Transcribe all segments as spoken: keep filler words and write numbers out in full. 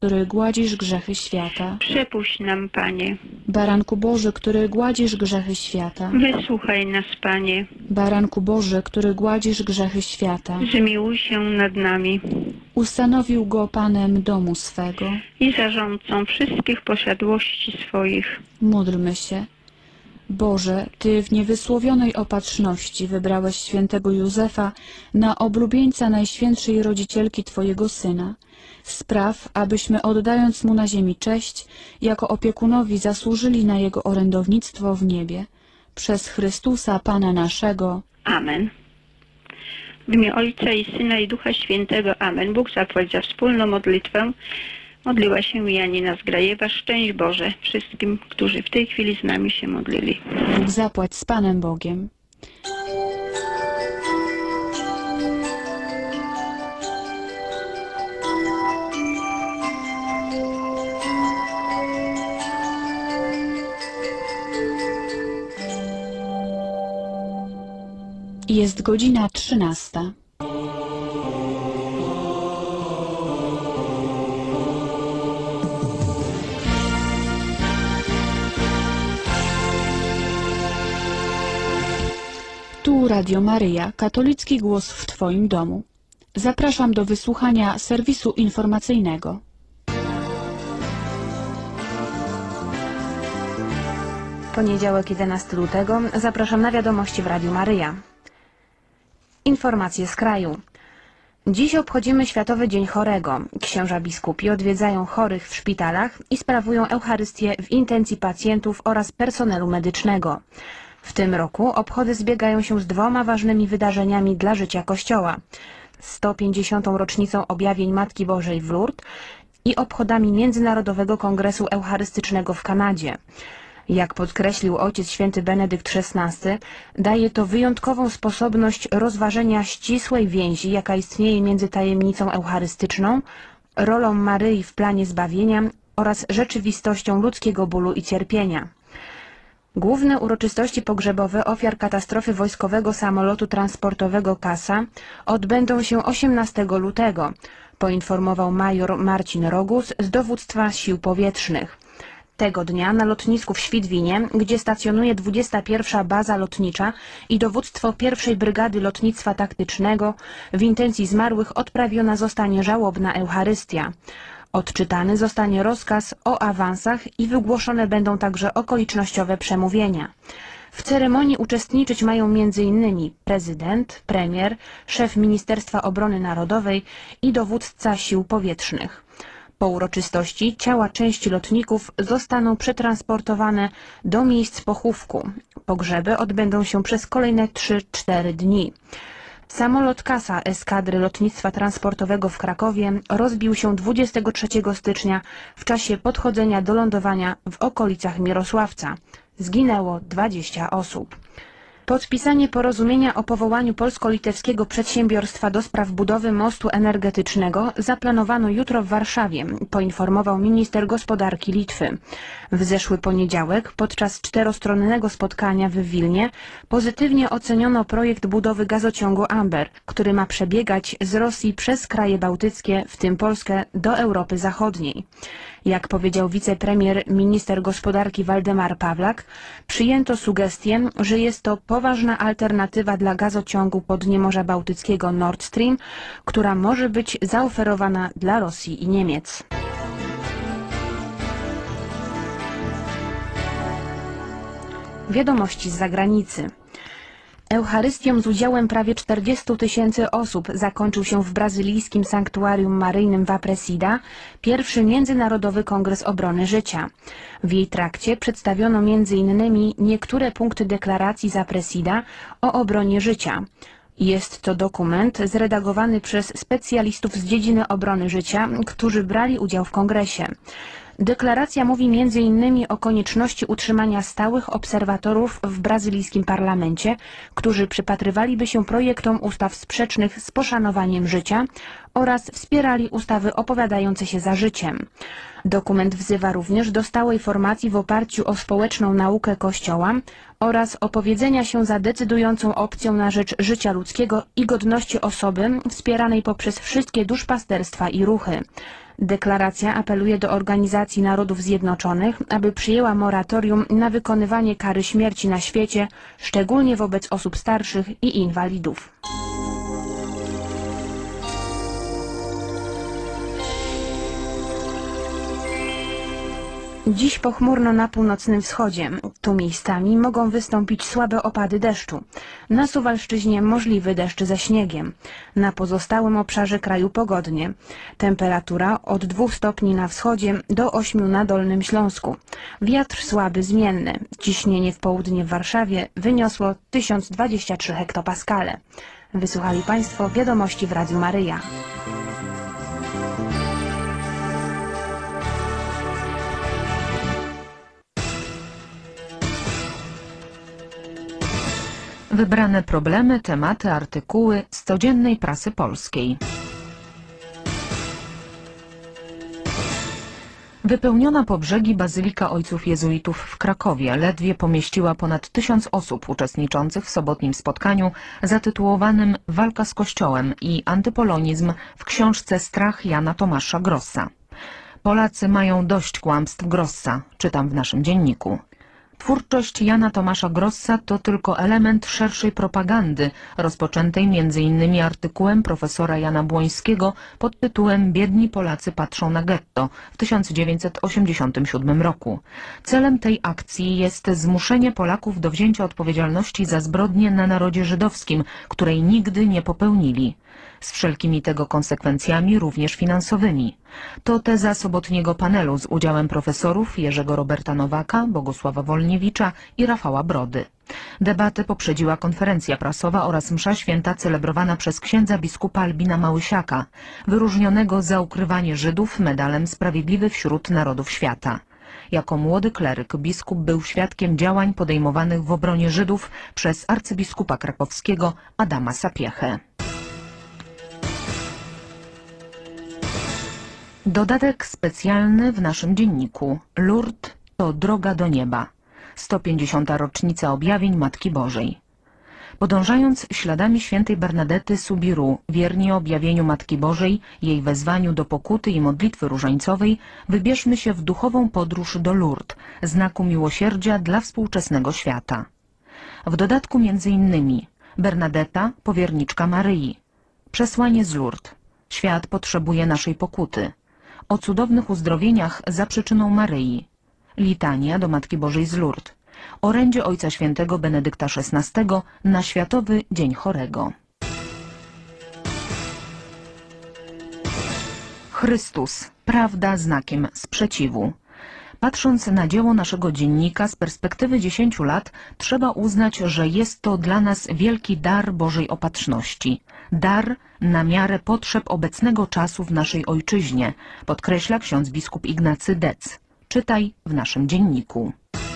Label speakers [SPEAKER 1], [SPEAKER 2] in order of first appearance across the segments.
[SPEAKER 1] który gładzisz grzechy świata.
[SPEAKER 2] Przepuść nam, Panie.
[SPEAKER 1] Baranku Boży, który gładzisz grzechy świata.
[SPEAKER 2] Wysłuchaj nas, Panie.
[SPEAKER 1] Baranku Boży, który gładzisz grzechy świata.
[SPEAKER 2] Zmiłuj się nad nami.
[SPEAKER 1] Ustanowił go Panem domu swego.
[SPEAKER 2] I zarządcą wszystkich posiadłości swoich.
[SPEAKER 1] Módlmy się. Boże, Ty w niewysłowionej opatrzności wybrałeś świętego Józefa na oblubieńca Najświętszej Rodzicielki Twojego Syna. Spraw, abyśmy oddając Mu na ziemi cześć, jako opiekunowi zasłużyli na Jego orędownictwo w niebie. Przez Chrystusa Pana naszego.
[SPEAKER 2] Amen. W imię Ojca i Syna i Ducha Świętego. Amen. Bóg zapłać za wspólną modlitwę. Modliła się Janina Zgrajewa. Szczęść Boże wszystkim, którzy w tej chwili z nami się modlili.
[SPEAKER 1] Bóg zapłać z Panem Bogiem. Jest godzina trzynasta. Tu Radio Maryja, katolicki głos w Twoim domu. Zapraszam do wysłuchania serwisu informacyjnego.
[SPEAKER 3] Poniedziałek jedenastego lutego. Zapraszam na wiadomości w Radiu Maryja. Informacje z kraju. Dziś obchodzimy Światowy Dzień Chorego. Księża biskupi odwiedzają chorych w szpitalach i sprawują Eucharystię w intencji pacjentów oraz personelu medycznego. W tym roku obchody zbiegają się z dwoma ważnymi wydarzeniami dla życia Kościoła. sto pięćdziesiątą rocznicą objawień Matki Bożej w Lourdes i obchodami Międzynarodowego Kongresu Eucharystycznego w Kanadzie. Jak podkreślił Ojciec Święty Benedykt szesnasty, daje to wyjątkową sposobność rozważenia ścisłej więzi, jaka istnieje między tajemnicą eucharystyczną, rolą Maryi w planie zbawienia oraz rzeczywistością ludzkiego bólu i cierpienia. Główne uroczystości pogrzebowe ofiar katastrofy wojskowego samolotu transportowego Kasa odbędą się osiemnastego lutego, poinformował major Marcin Rogus z Dowództwa Sił Powietrznych. Tego dnia na lotnisku w Świdwinie, gdzie stacjonuje dwudziesta pierwsza Baza Lotnicza i dowództwo pierwszej Brygady Lotnictwa Taktycznego, w intencji zmarłych odprawiona zostanie żałobna Eucharystia. Odczytany zostanie rozkaz o awansach i wygłoszone będą także okolicznościowe przemówienia. W ceremonii uczestniczyć mają między innymi prezydent, premier, szef Ministerstwa Obrony Narodowej i dowódca Sił Powietrznych. Po uroczystości ciała części lotników zostaną przetransportowane do miejsc pochówku. Pogrzeby odbędą się przez kolejne trzy cztery dni. Samolot Kasa Eskadry Lotnictwa Transportowego w Krakowie rozbił się dwudziestego trzeciego stycznia w czasie podchodzenia do lądowania w okolicach Mirosławca. Zginęło dwadzieścia osób. Podpisanie porozumienia o powołaniu polsko-litewskiego przedsiębiorstwa do spraw budowy mostu energetycznego zaplanowano jutro w Warszawie, poinformował minister gospodarki Litwy. W zeszły poniedziałek, podczas czterostronnego spotkania w Wilnie, pozytywnie oceniono projekt budowy gazociągu Amber, który ma przebiegać z Rosji przez kraje bałtyckie, w tym Polskę, do Europy Zachodniej. Jak powiedział wicepremier minister gospodarki Waldemar Pawlak, przyjęto sugestię, że jest to poważna alternatywa dla gazociągu po dnie Morza Bałtyckiego Nord Stream, która może być zaoferowana dla Rosji i Niemiec. Wiadomości z zagranicy. Eucharystią z udziałem prawie czterdziestu tysięcy osób zakończył się w brazylijskim sanktuarium maryjnym w Aparecida pierwszy Międzynarodowy Kongres Obrony Życia. W jej trakcie przedstawiono między innymi niektóre punkty deklaracji z Aparecida o obronie życia. Jest to dokument zredagowany przez specjalistów z dziedziny obrony życia, którzy brali udział w kongresie. Deklaracja mówi między innymi o konieczności utrzymania stałych obserwatorów w brazylijskim parlamencie, którzy przypatrywaliby się projektom ustaw sprzecznych z poszanowaniem życia oraz wspierali ustawy opowiadające się za życiem. Dokument wzywa również do stałej formacji w oparciu o społeczną naukę Kościoła oraz opowiedzenia się za decydującą opcją na rzecz życia ludzkiego i godności osoby wspieranej poprzez wszystkie duszpasterstwa i ruchy. Deklaracja apeluje do Organizacji Narodów Zjednoczonych, aby przyjęła moratorium na wykonywanie kary śmierci na świecie, szczególnie wobec osób starszych i inwalidów. Dziś pochmurno na północnym wschodzie. Tu miejscami mogą wystąpić słabe opady deszczu. Na Suwalszczyźnie możliwy deszcz ze śniegiem. Na pozostałym obszarze kraju pogodnie. Temperatura od dwóch stopni na wschodzie do ośmiu na Dolnym Śląsku. Wiatr słaby zmienny. Ciśnienie w południe w Warszawie wyniosło tysiąc dwadzieścia trzy hektopaskale. Wysłuchali Państwo wiadomości w Radiu Maryja.
[SPEAKER 4] Wybrane problemy, tematy, artykuły z codziennej prasy polskiej. Wypełniona po brzegi Bazylika Ojców Jezuitów w Krakowie ledwie pomieściła ponad tysiąc osób uczestniczących w sobotnim spotkaniu zatytułowanym Walka z Kościołem i antypolonizm w książce Strach Jana Tomasza Grossa. Polacy mają dość kłamstw Grossa, czytam w naszym dzienniku. Twórczość Jana Tomasza Grossa to tylko element szerszej propagandy, rozpoczętej między innymi artykułem profesora Jana Błońskiego pod tytułem Biedni Polacy patrzą na getto w tysiąc dziewięćset osiemdziesiątym siódmym roku. Celem tej akcji jest zmuszenie Polaków do wzięcia odpowiedzialności za zbrodnie na narodzie żydowskim, której nigdy nie popełnili. Z wszelkimi tego konsekwencjami, również finansowymi. To teza sobotniego panelu z udziałem profesorów Jerzego Roberta Nowaka, Bogusława Wolniewicza i Rafała Brody. Debatę poprzedziła konferencja prasowa oraz msza święta celebrowana przez księdza biskupa Albina Małysiaka, wyróżnionego za ukrywanie Żydów medalem Sprawiedliwy wśród Narodów Świata. Jako młody kleryk biskup był świadkiem działań podejmowanych w obronie Żydów przez arcybiskupa krakowskiego Adama Sapiehę. Dodatek specjalny w naszym dzienniku. Lourdes to droga do nieba. sto pięćdziesiąta rocznica objawień Matki Bożej. Podążając śladami świętej Bernadety Soubirous, wierni objawieniu Matki Bożej, jej wezwaniu do pokuty i modlitwy różańcowej, wybierzmy się w duchową podróż do Lourdes, znaku miłosierdzia dla współczesnego świata. W dodatku między innymi Bernadeta, powierniczka Maryi. Przesłanie z Lourdes. Świat potrzebuje naszej pokuty. O cudownych uzdrowieniach za przyczyną Maryi. Litania do Matki Bożej z Lourdes. Orędzie Ojca Świętego Benedykta szesnastego na Światowy Dzień Chorego. Chrystus. Prawda znakiem sprzeciwu. Patrząc na dzieło naszego dziennika z perspektywy dziesięciu lat, trzeba uznać, że jest to dla nas wielki dar Bożej Opatrzności. Dar na miarę potrzeb obecnego czasu w naszej ojczyźnie, podkreśla ksiądz biskup Ignacy Dec. Czytaj w naszym dzienniku.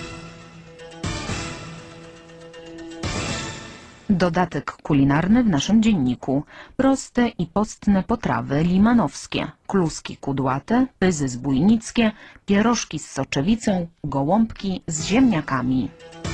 [SPEAKER 4] Dodatek kulinarny w naszym dzienniku. Proste i postne potrawy limanowskie, kluski kudłate, pyzy zbójnickie, pierożki z soczewicą, gołąbki z ziemniakami.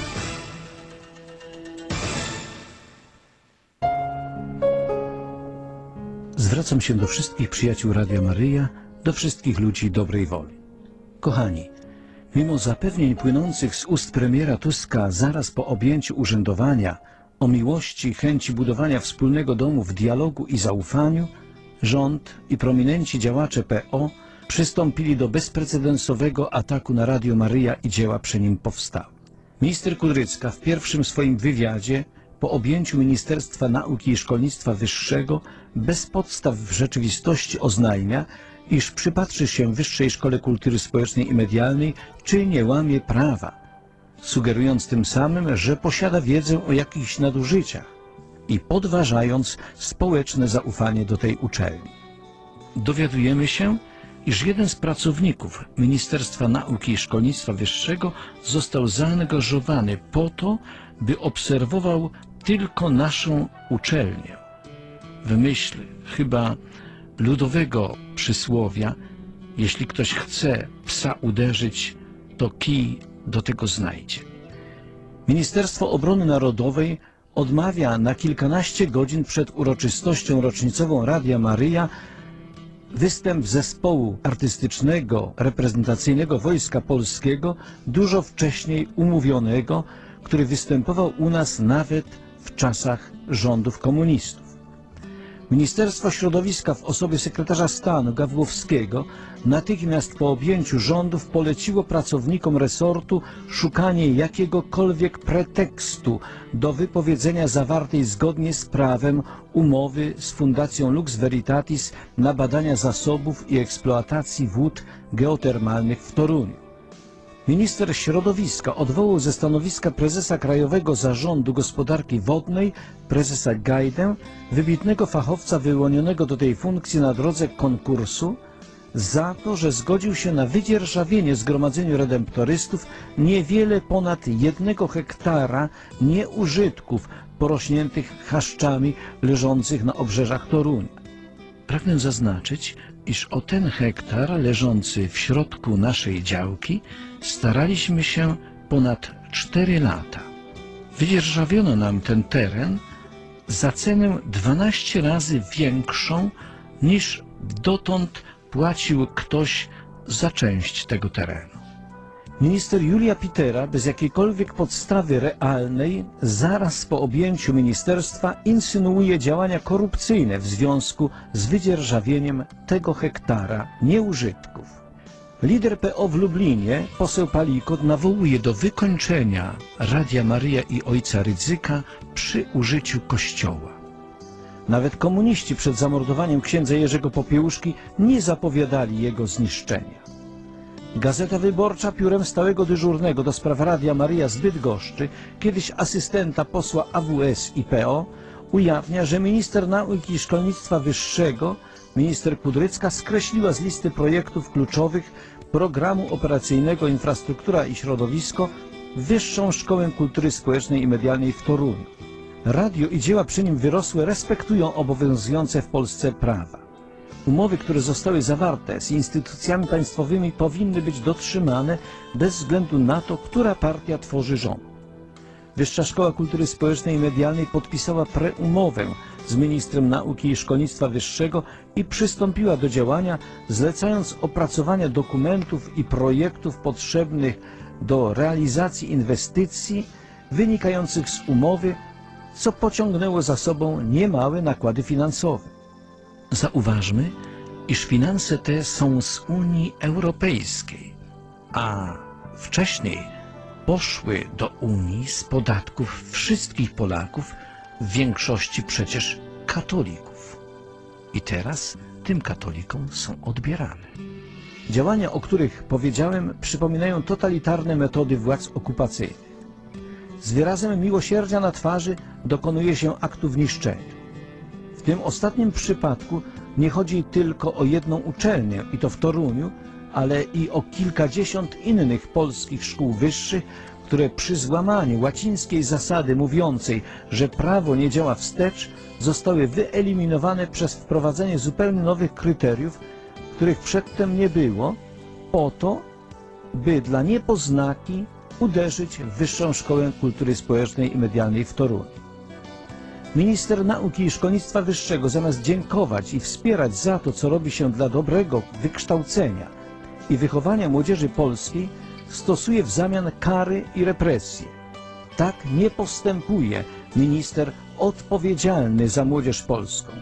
[SPEAKER 5] Zwracam się do wszystkich przyjaciół Radia Maryja, do wszystkich ludzi dobrej woli. Kochani, mimo zapewnień płynących z ust premiera Tuska zaraz po objęciu urzędowania o miłości i chęci budowania wspólnego domu w dialogu i zaufaniu, rząd i prominenci działacze P O przystąpili do bezprecedensowego ataku na Radio Maryja i dzieła przy nim powstałe. Minister Kudrycka w pierwszym swoim wywiadzie po objęciu Ministerstwa Nauki i Szkolnictwa Wyższego bez podstaw w rzeczywistości oznajmia, iż przypatrzy się Wyższej Szkole Kultury Społecznej i Medialnej, czy nie łamie prawa, sugerując tym samym, że posiada wiedzę o jakichś nadużyciach i podważając społeczne zaufanie do tej uczelni. Dowiadujemy się, iż jeden z pracowników Ministerstwa Nauki i Szkolnictwa Wyższego został zaangażowany po to, by obserwował tylko naszą uczelnię. W myśl chyba ludowego przysłowia, jeśli ktoś chce psa uderzyć, to kij do tego znajdzie. Ministerstwo Obrony Narodowej odmawia na kilkanaście godzin przed uroczystością rocznicową Radia Maryja występ zespołu artystycznego, reprezentacyjnego Wojska Polskiego, dużo wcześniej umówionego, który występował u nas nawet w czasach rządów komunistów. Ministerstwo Środowiska w osobie sekretarza stanu Gawłowskiego natychmiast po objęciu rządów poleciło pracownikom resortu szukanie jakiegokolwiek pretekstu do wypowiedzenia zawartej zgodnie z prawem umowy z Fundacją Lux Veritatis na badania zasobów i eksploatacji wód geotermalnych w Toruniu. Minister środowiska odwołał ze stanowiska prezesa Krajowego Zarządu Gospodarki Wodnej, prezesa Gajdę, wybitnego fachowca wyłonionego do tej funkcji na drodze konkursu, za to, że zgodził się na wydzierżawienie Zgromadzeniu Redemptorystów niewiele ponad jednego hektara nieużytków porośniętych chaszczami leżących na obrzeżach Torunia. Pragnę zaznaczyć, iż o ten hektar leżący w środku naszej działki staraliśmy się ponad cztery lata. Wydzierżawiono nam ten teren za cenę dwanaście razy większą niż dotąd płacił ktoś za część tego terenu. Minister Julia Pitera bez jakiejkolwiek podstawy realnej zaraz po objęciu ministerstwa insynuuje działania korupcyjne w związku z wydzierżawieniem tego hektara nieużytków. Lider P O w Lublinie, poseł Palikot, nawołuje do wykończenia Radia Maryja i ojca Rydzyka przy użyciu kościoła. Nawet komuniści przed zamordowaniem księdza Jerzego Popiełuszki nie zapowiadali jego zniszczenia. Gazeta Wyborcza piórem stałego dyżurnego do spraw Radia Maryja z Bydgoszczy, kiedyś asystenta posła A W S i P O, ujawnia, że minister nauki i szkolnictwa wyższego, minister Kudrycka, skreśliła z listy projektów kluczowych programu operacyjnego Infrastruktura i Środowisko Wyższą Szkołę Kultury Społecznej i Medialnej w Toruniu. Radio i dzieła przy nim wyrosłe respektują obowiązujące w Polsce prawa. Umowy, które zostały zawarte z instytucjami państwowymi, powinny być dotrzymane bez względu na to, która partia tworzy rząd. Wyższa Szkoła Kultury Społecznej i Medialnej podpisała preumowę z ministrem nauki i szkolnictwa wyższego i przystąpiła do działania, zlecając opracowanie dokumentów i projektów potrzebnych do realizacji inwestycji wynikających z umowy, co pociągnęło za sobą niemałe nakłady finansowe. Zauważmy, iż finanse te są z Unii Europejskiej, a wcześniej poszły do Unii z podatków wszystkich Polaków, w większości przecież katolików. I teraz tym katolikom są odbierane. Działania, o których powiedziałem, przypominają totalitarne metody władz okupacyjnych. Z wyrazem miłosierdzia na twarzy dokonuje się aktów niszczenia. W tym ostatnim przypadku nie chodzi tylko o jedną uczelnię, i to w Toruniu, ale i o kilkadziesiąt innych polskich szkół wyższych, które przy złamaniu łacińskiej zasady mówiącej, że prawo nie działa wstecz, zostały wyeliminowane przez wprowadzenie zupełnie nowych kryteriów, których przedtem nie było, po to, by dla niepoznaki uderzyć w Wyższą Szkołę Kultury Społecznej i Medialnej w Toruniu. Minister Nauki i Szkolnictwa Wyższego, zamiast dziękować i wspierać za to, co robi się dla dobrego wykształcenia i wychowania młodzieży polskiej, stosuje w zamian kary i represje. Tak nie postępuje minister odpowiedzialny za młodzież polską.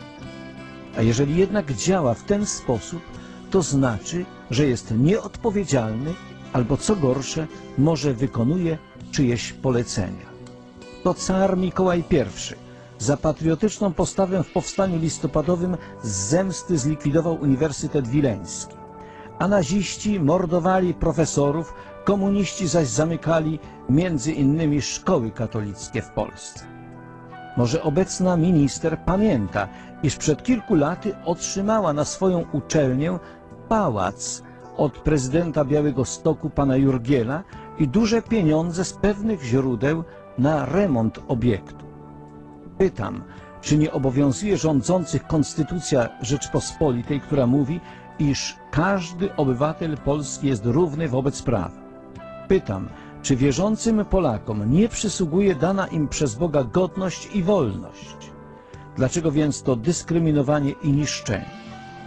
[SPEAKER 5] A jeżeli jednak działa w ten sposób, to znaczy, że jest nieodpowiedzialny albo, co gorsze, może wykonuje czyjeś polecenia. To car Mikołaj Pierwszy za patriotyczną postawę w powstaniu listopadowym z zemsty zlikwidował Uniwersytet Wileński, a naziści mordowali profesorów, komuniści zaś zamykali między innymi szkoły katolickie w Polsce. Może obecna minister pamięta, iż przed kilku laty otrzymała na swoją uczelnię pałac od prezydenta Białegostoku pana Jurgiela i duże pieniądze z pewnych źródeł na remont obiektu. Pytam, czy nie obowiązuje rządzących Konstytucja Rzeczpospolitej, która mówi, iż każdy obywatel Polski jest równy wobec prawa. Pytam, czy wierzącym Polakom nie przysługuje dana im przez Boga godność i wolność? Dlaczego więc to dyskryminowanie i niszczenie?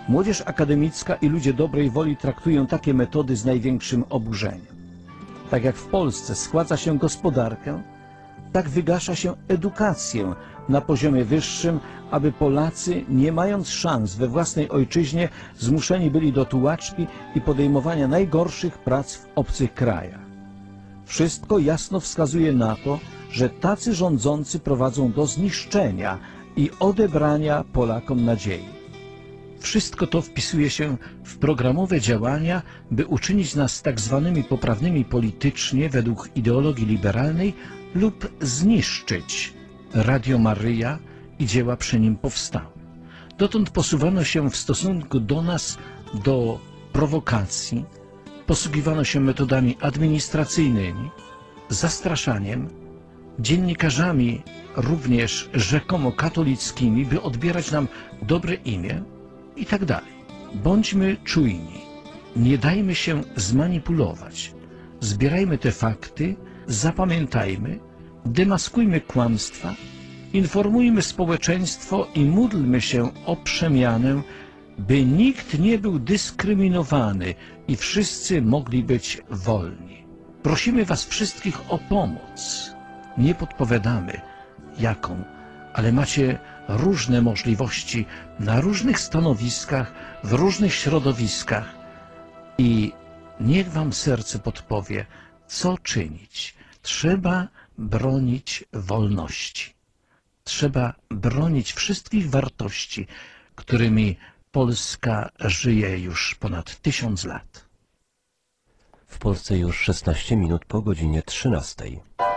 [SPEAKER 5] Młodzież akademicka i ludzie dobrej woli traktują takie metody z największym oburzeniem. Tak jak w Polsce schładza się gospodarkę, tak wygasza się edukację na poziomie wyższym, aby Polacy, nie mając szans we własnej ojczyźnie, zmuszeni byli do tułaczki i podejmowania najgorszych prac w obcych krajach. Wszystko jasno wskazuje na to, że tacy rządzący prowadzą do zniszczenia i odebrania Polakom nadziei. Wszystko to wpisuje się w programowe działania, by uczynić nas tak zwanymi poprawnymi politycznie według ideologii liberalnej lub zniszczyć Radio Maryja i dzieła przy nim powstałe. Dotąd posuwano się w stosunku do nas do prowokacji, posługiwano się metodami administracyjnymi, zastraszaniem, dziennikarzami również rzekomo katolickimi, by odbierać nam dobre imię i tak dalej. Bądźmy czujni, nie dajmy się zmanipulować, zbierajmy te fakty, zapamiętajmy, demaskujmy kłamstwa, informujmy społeczeństwo i módlmy się o przemianę, by nikt nie był dyskryminowany i wszyscy mogli być wolni. Prosimy was wszystkich o pomoc. Nie podpowiadamy jaką, ale macie różne możliwości na różnych stanowiskach, w różnych środowiskach i niech wam serce podpowie, co czynić. Trzeba bronić wolności. Trzeba bronić wszystkich wartości, którymi Polska żyje już ponad tysiąc lat.
[SPEAKER 6] W Polsce już szesnaście minut po godzinie trzynastej.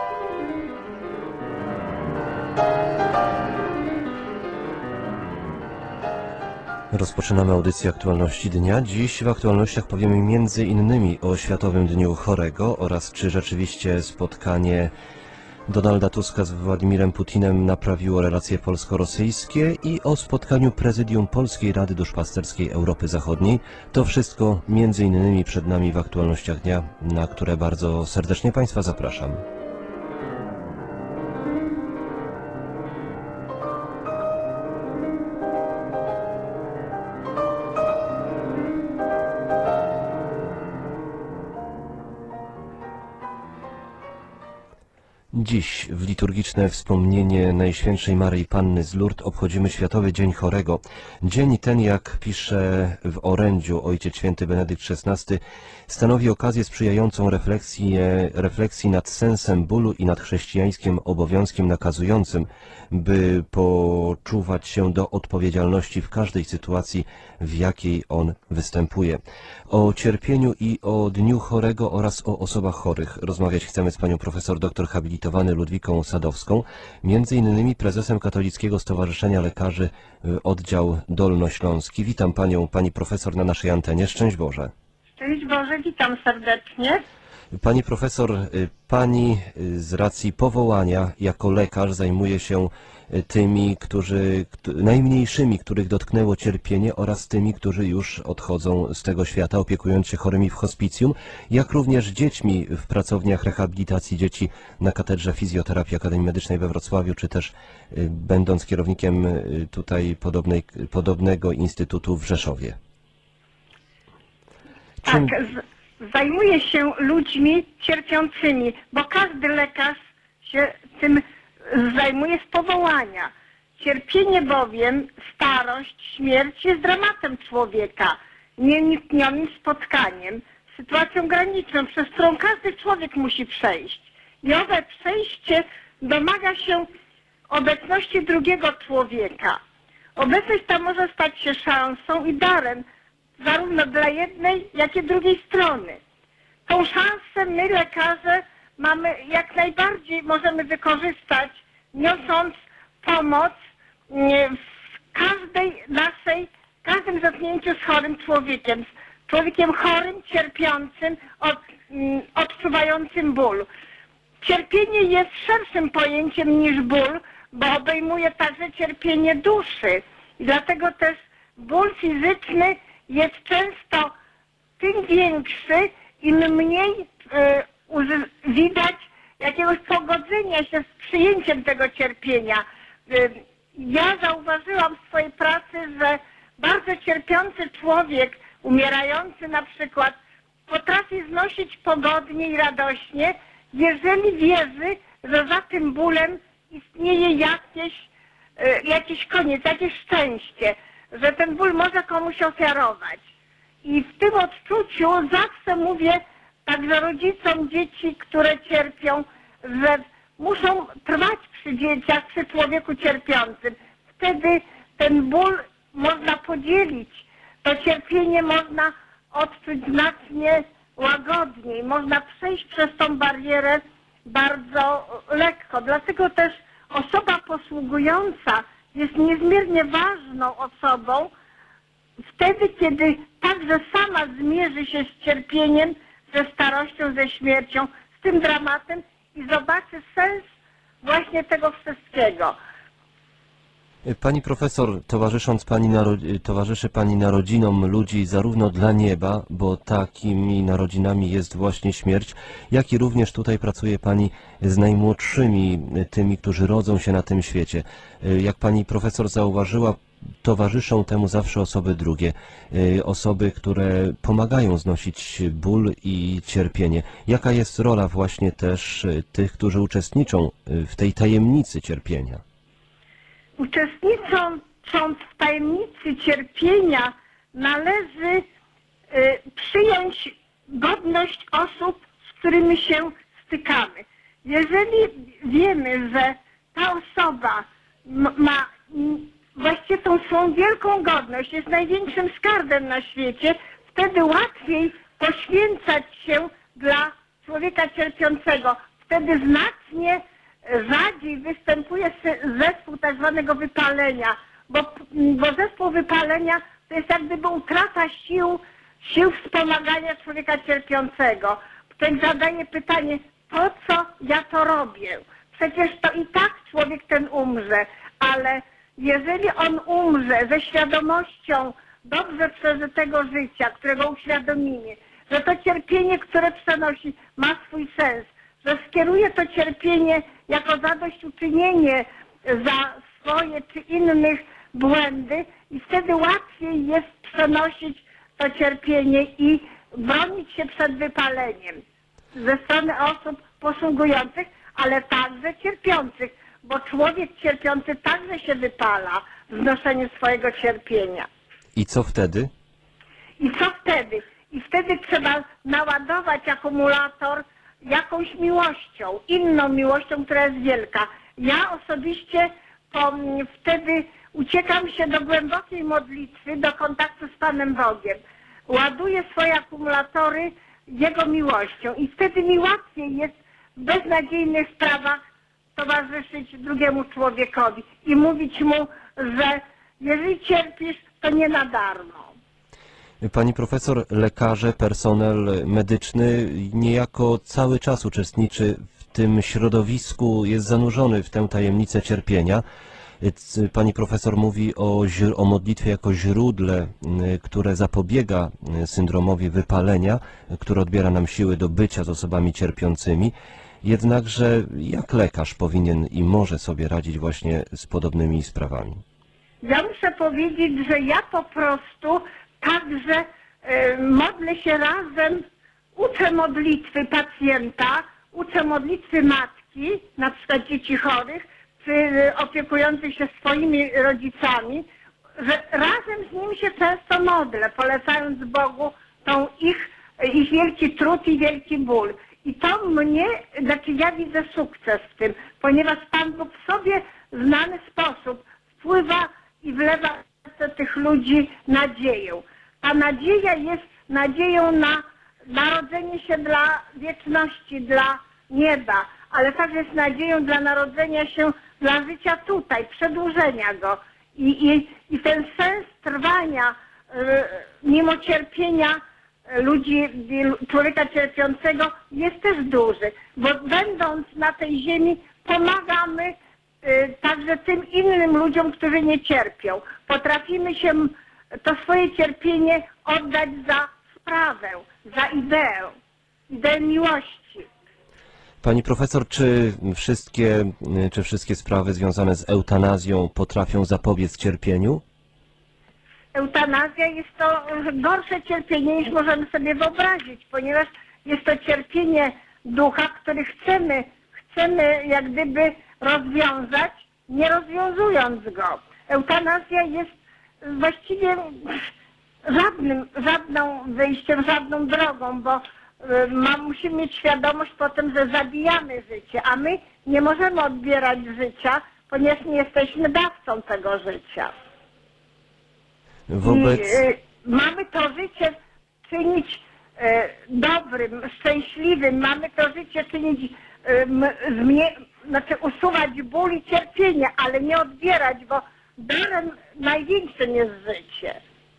[SPEAKER 6] Rozpoczynamy audycję Aktualności Dnia. Dziś w aktualnościach powiemy między innymi o Światowym Dniu Chorego oraz czy rzeczywiście spotkanie Donalda Tuska z Władimirem Putinem naprawiło relacje polsko-rosyjskie i o spotkaniu Prezydium Polskiej Rady Duszpasterskiej Europy Zachodniej. To wszystko między innymi przed nami w aktualnościach dnia, na które bardzo serdecznie Państwa zapraszam. Dziś w liturgiczne wspomnienie Najświętszej Maryi Panny z Lourdes obchodzimy Światowy Dzień Chorego. Dzień ten, jak pisze w orędziu Ojciec Święty Benedykt szesnasty, stanowi okazję sprzyjającą refleksji, refleksji nad sensem bólu i nad chrześcijańskim obowiązkiem nakazującym, by poczuwać się do odpowiedzialności w każdej sytuacji, w jakiej on występuje. O cierpieniu i o Dniu Chorego oraz o osobach chorych rozmawiać chcemy z panią profesor doktor habilitowany Ludwiką Sadowską, między innymi prezesem Katolickiego Stowarzyszenia Lekarzy Oddział Dolnośląski. Witam panią, pani profesor na naszej antenie. Szczęść Boże.
[SPEAKER 2] Szczęść Boże, witam serdecznie.
[SPEAKER 6] Pani profesor, pani z racji powołania jako lekarz zajmuje się tymi, którzy, najmniejszymi, których dotknęło cierpienie oraz tymi, którzy już odchodzą z tego świata, opiekując się chorymi w hospicjum, jak również dziećmi w pracowniach rehabilitacji dzieci na Katedrze Fizjoterapii Akademii Medycznej we Wrocławiu, czy też będąc kierownikiem tutaj podobnej, podobnego instytutu w Rzeszowie.
[SPEAKER 2] Czym... Tak, z, zajmuję się ludźmi cierpiącymi, bo każdy lekarz się tym zajmuje z powołania. Cierpienie bowiem, starość, śmierć jest dramatem człowieka, nieuniknionym spotkaniem, sytuacją graniczną, przez którą każdy człowiek musi przejść. I owe przejście domaga się obecności drugiego człowieka. Obecność ta może stać się szansą i darem, zarówno dla jednej, jak i drugiej strony. Tą szansę my, lekarze, mamy jak najbardziej możemy wykorzystać, niosąc pomoc w każdej naszej, każdym zetknięciu z chorym człowiekiem, z człowiekiem chorym, cierpiącym, od, odczuwającym ból. Cierpienie jest szerszym pojęciem niż ból, bo obejmuje także cierpienie duszy. I dlatego też ból fizyczny jest często tym większy, im mniej y, widać jakiegoś pogodzenia się z przyjęciem tego cierpienia. Y, ja zauważyłam w swojej pracy, że
[SPEAKER 7] bardzo cierpiący człowiek, umierający na przykład, potrafi znosić pogodnie i radośnie, jeżeli wierzy, że za tym bólem istnieje jakieś, e, jakiś koniec, jakieś szczęście, że ten ból może komuś ofiarować. I w tym odczuciu zawsze mówię także rodzicom dzieci, które cierpią, że muszą trwać przy dzieciach, przy człowieku cierpiącym. Wtedy ten ból można podzielić, to cierpienie można odczuć znacznie łagodniej, można przejść przez tą barierę bardzo lekko. Dlatego też osoba posługująca jest niezmiernie ważną osobą wtedy, kiedy także sama zmierzy się z cierpieniem, ze starością, ze śmiercią, z tym dramatem i zobaczy sens właśnie tego wszystkiego.
[SPEAKER 6] Pani profesor, towarzysząc pani naro- towarzyszy Pani narodzinom ludzi zarówno dla nieba, bo takimi narodzinami jest właśnie śmierć, jak i również tutaj pracuje Pani z najmłodszymi, tymi, którzy rodzą się na tym świecie. Jak Pani profesor zauważyła, towarzyszą temu zawsze osoby drugie, osoby, które pomagają znosić ból i cierpienie. Jaka jest rola właśnie też tych, którzy uczestniczą w tej tajemnicy cierpienia?
[SPEAKER 7] Uczestnicząc w tajemnicy cierpienia należy y, przyjąć godność osób, z którymi się stykamy. Jeżeli wiemy, że ta osoba ma właściwie tą swoją wielką godność, jest największym skarbem na świecie, wtedy łatwiej poświęcać się dla człowieka cierpiącego. Wtedy znacznie rzadziej występuje zespół tak zwanego wypalenia, bo, bo zespół wypalenia to jest jak gdyby utrata sił, sił wspomagania człowieka cierpiącego. Człowiek zadaje pytanie, po co ja to robię? Przecież to i tak człowiek ten umrze, ale jeżeli on umrze ze świadomością dobrze przeżytego życia, którego uświadomimy, że to cierpienie, które przenosi, ma swój sens, że skieruje to cierpienie jako zadośćuczynienie za swoje czy innych błędy i wtedy łatwiej jest przenosić to cierpienie i bronić się przed wypaleniem ze strony osób posługujących, ale także cierpiących, bo człowiek cierpiący także się wypala w znoszeniu swojego cierpienia.
[SPEAKER 6] I co wtedy?
[SPEAKER 7] I co wtedy? I wtedy trzeba naładować akumulator jakąś miłością, inną miłością, która jest wielka. Ja osobiście to wtedy uciekam się do głębokiej modlitwy, do kontaktu z Panem Bogiem. Ładuję swoje akumulatory Jego miłością i wtedy mi łatwiej jest w beznadziejnych sprawach towarzyszyć drugiemu człowiekowi i mówić mu, że jeżeli cierpisz, to nie na darmo.
[SPEAKER 6] Pani profesor, lekarze, personel medyczny niejako cały czas uczestniczy w tym środowisku, jest zanurzony w tę tajemnicę cierpienia. Pani profesor mówi o, o modlitwie jako źródle, które zapobiega syndromowi wypalenia, które odbiera nam siły do bycia z osobami cierpiącymi. Jednakże jak lekarz powinien i może sobie radzić właśnie z podobnymi sprawami?
[SPEAKER 7] Ja muszę powiedzieć, że ja po prostu także y, modlę się razem, uczę modlitwy pacjenta, uczę modlitwy matki, na przykład dzieci chorych, czy opiekujących się swoimi rodzicami, że razem z nim się często modlę, polecając Bogu tą ich, ich wielki trud i wielki ból. I to mnie, znaczy ja widzę sukces w tym, ponieważ Pan Bóg w sobie znany sposób wpływa i wlewa do tych ludzi nadzieję. Ta nadzieja jest nadzieją na narodzenie się dla wieczności, dla nieba, ale także jest nadzieją dla narodzenia się dla życia tutaj, przedłużenia go. I, i, i ten sens trwania y, mimo cierpienia ludzi, człowieka cierpiącego jest też duży, bo będąc na tej ziemi pomagamy y, także tym innym ludziom, którzy nie cierpią. Potrafimy się to swoje cierpienie oddać za sprawę, za ideę, ideę miłości.
[SPEAKER 6] Pani profesor, czy wszystkie, czy wszystkie sprawy związane z eutanazją potrafią zapobiec cierpieniu?
[SPEAKER 7] eutanazja jest to gorsze cierpienie niż możemy sobie wyobrazić, ponieważ jest to cierpienie ducha, który chcemy, chcemy jak gdyby rozwiązać, nie rozwiązując go. Eutanazja jest właściwie żadnym, żadną wyjściem, żadną drogą, bo ma, musimy mieć świadomość potem, że zabijamy życie, a my nie możemy odbierać życia, ponieważ nie jesteśmy dawcą tego życia.
[SPEAKER 6] Wobec...
[SPEAKER 7] I y, mamy to życie czynić y, dobrym, szczęśliwym, mamy to życie czynić, y, zmie- znaczy usuwać ból i cierpienie, ale nie odbierać, bo darem największym jest życie.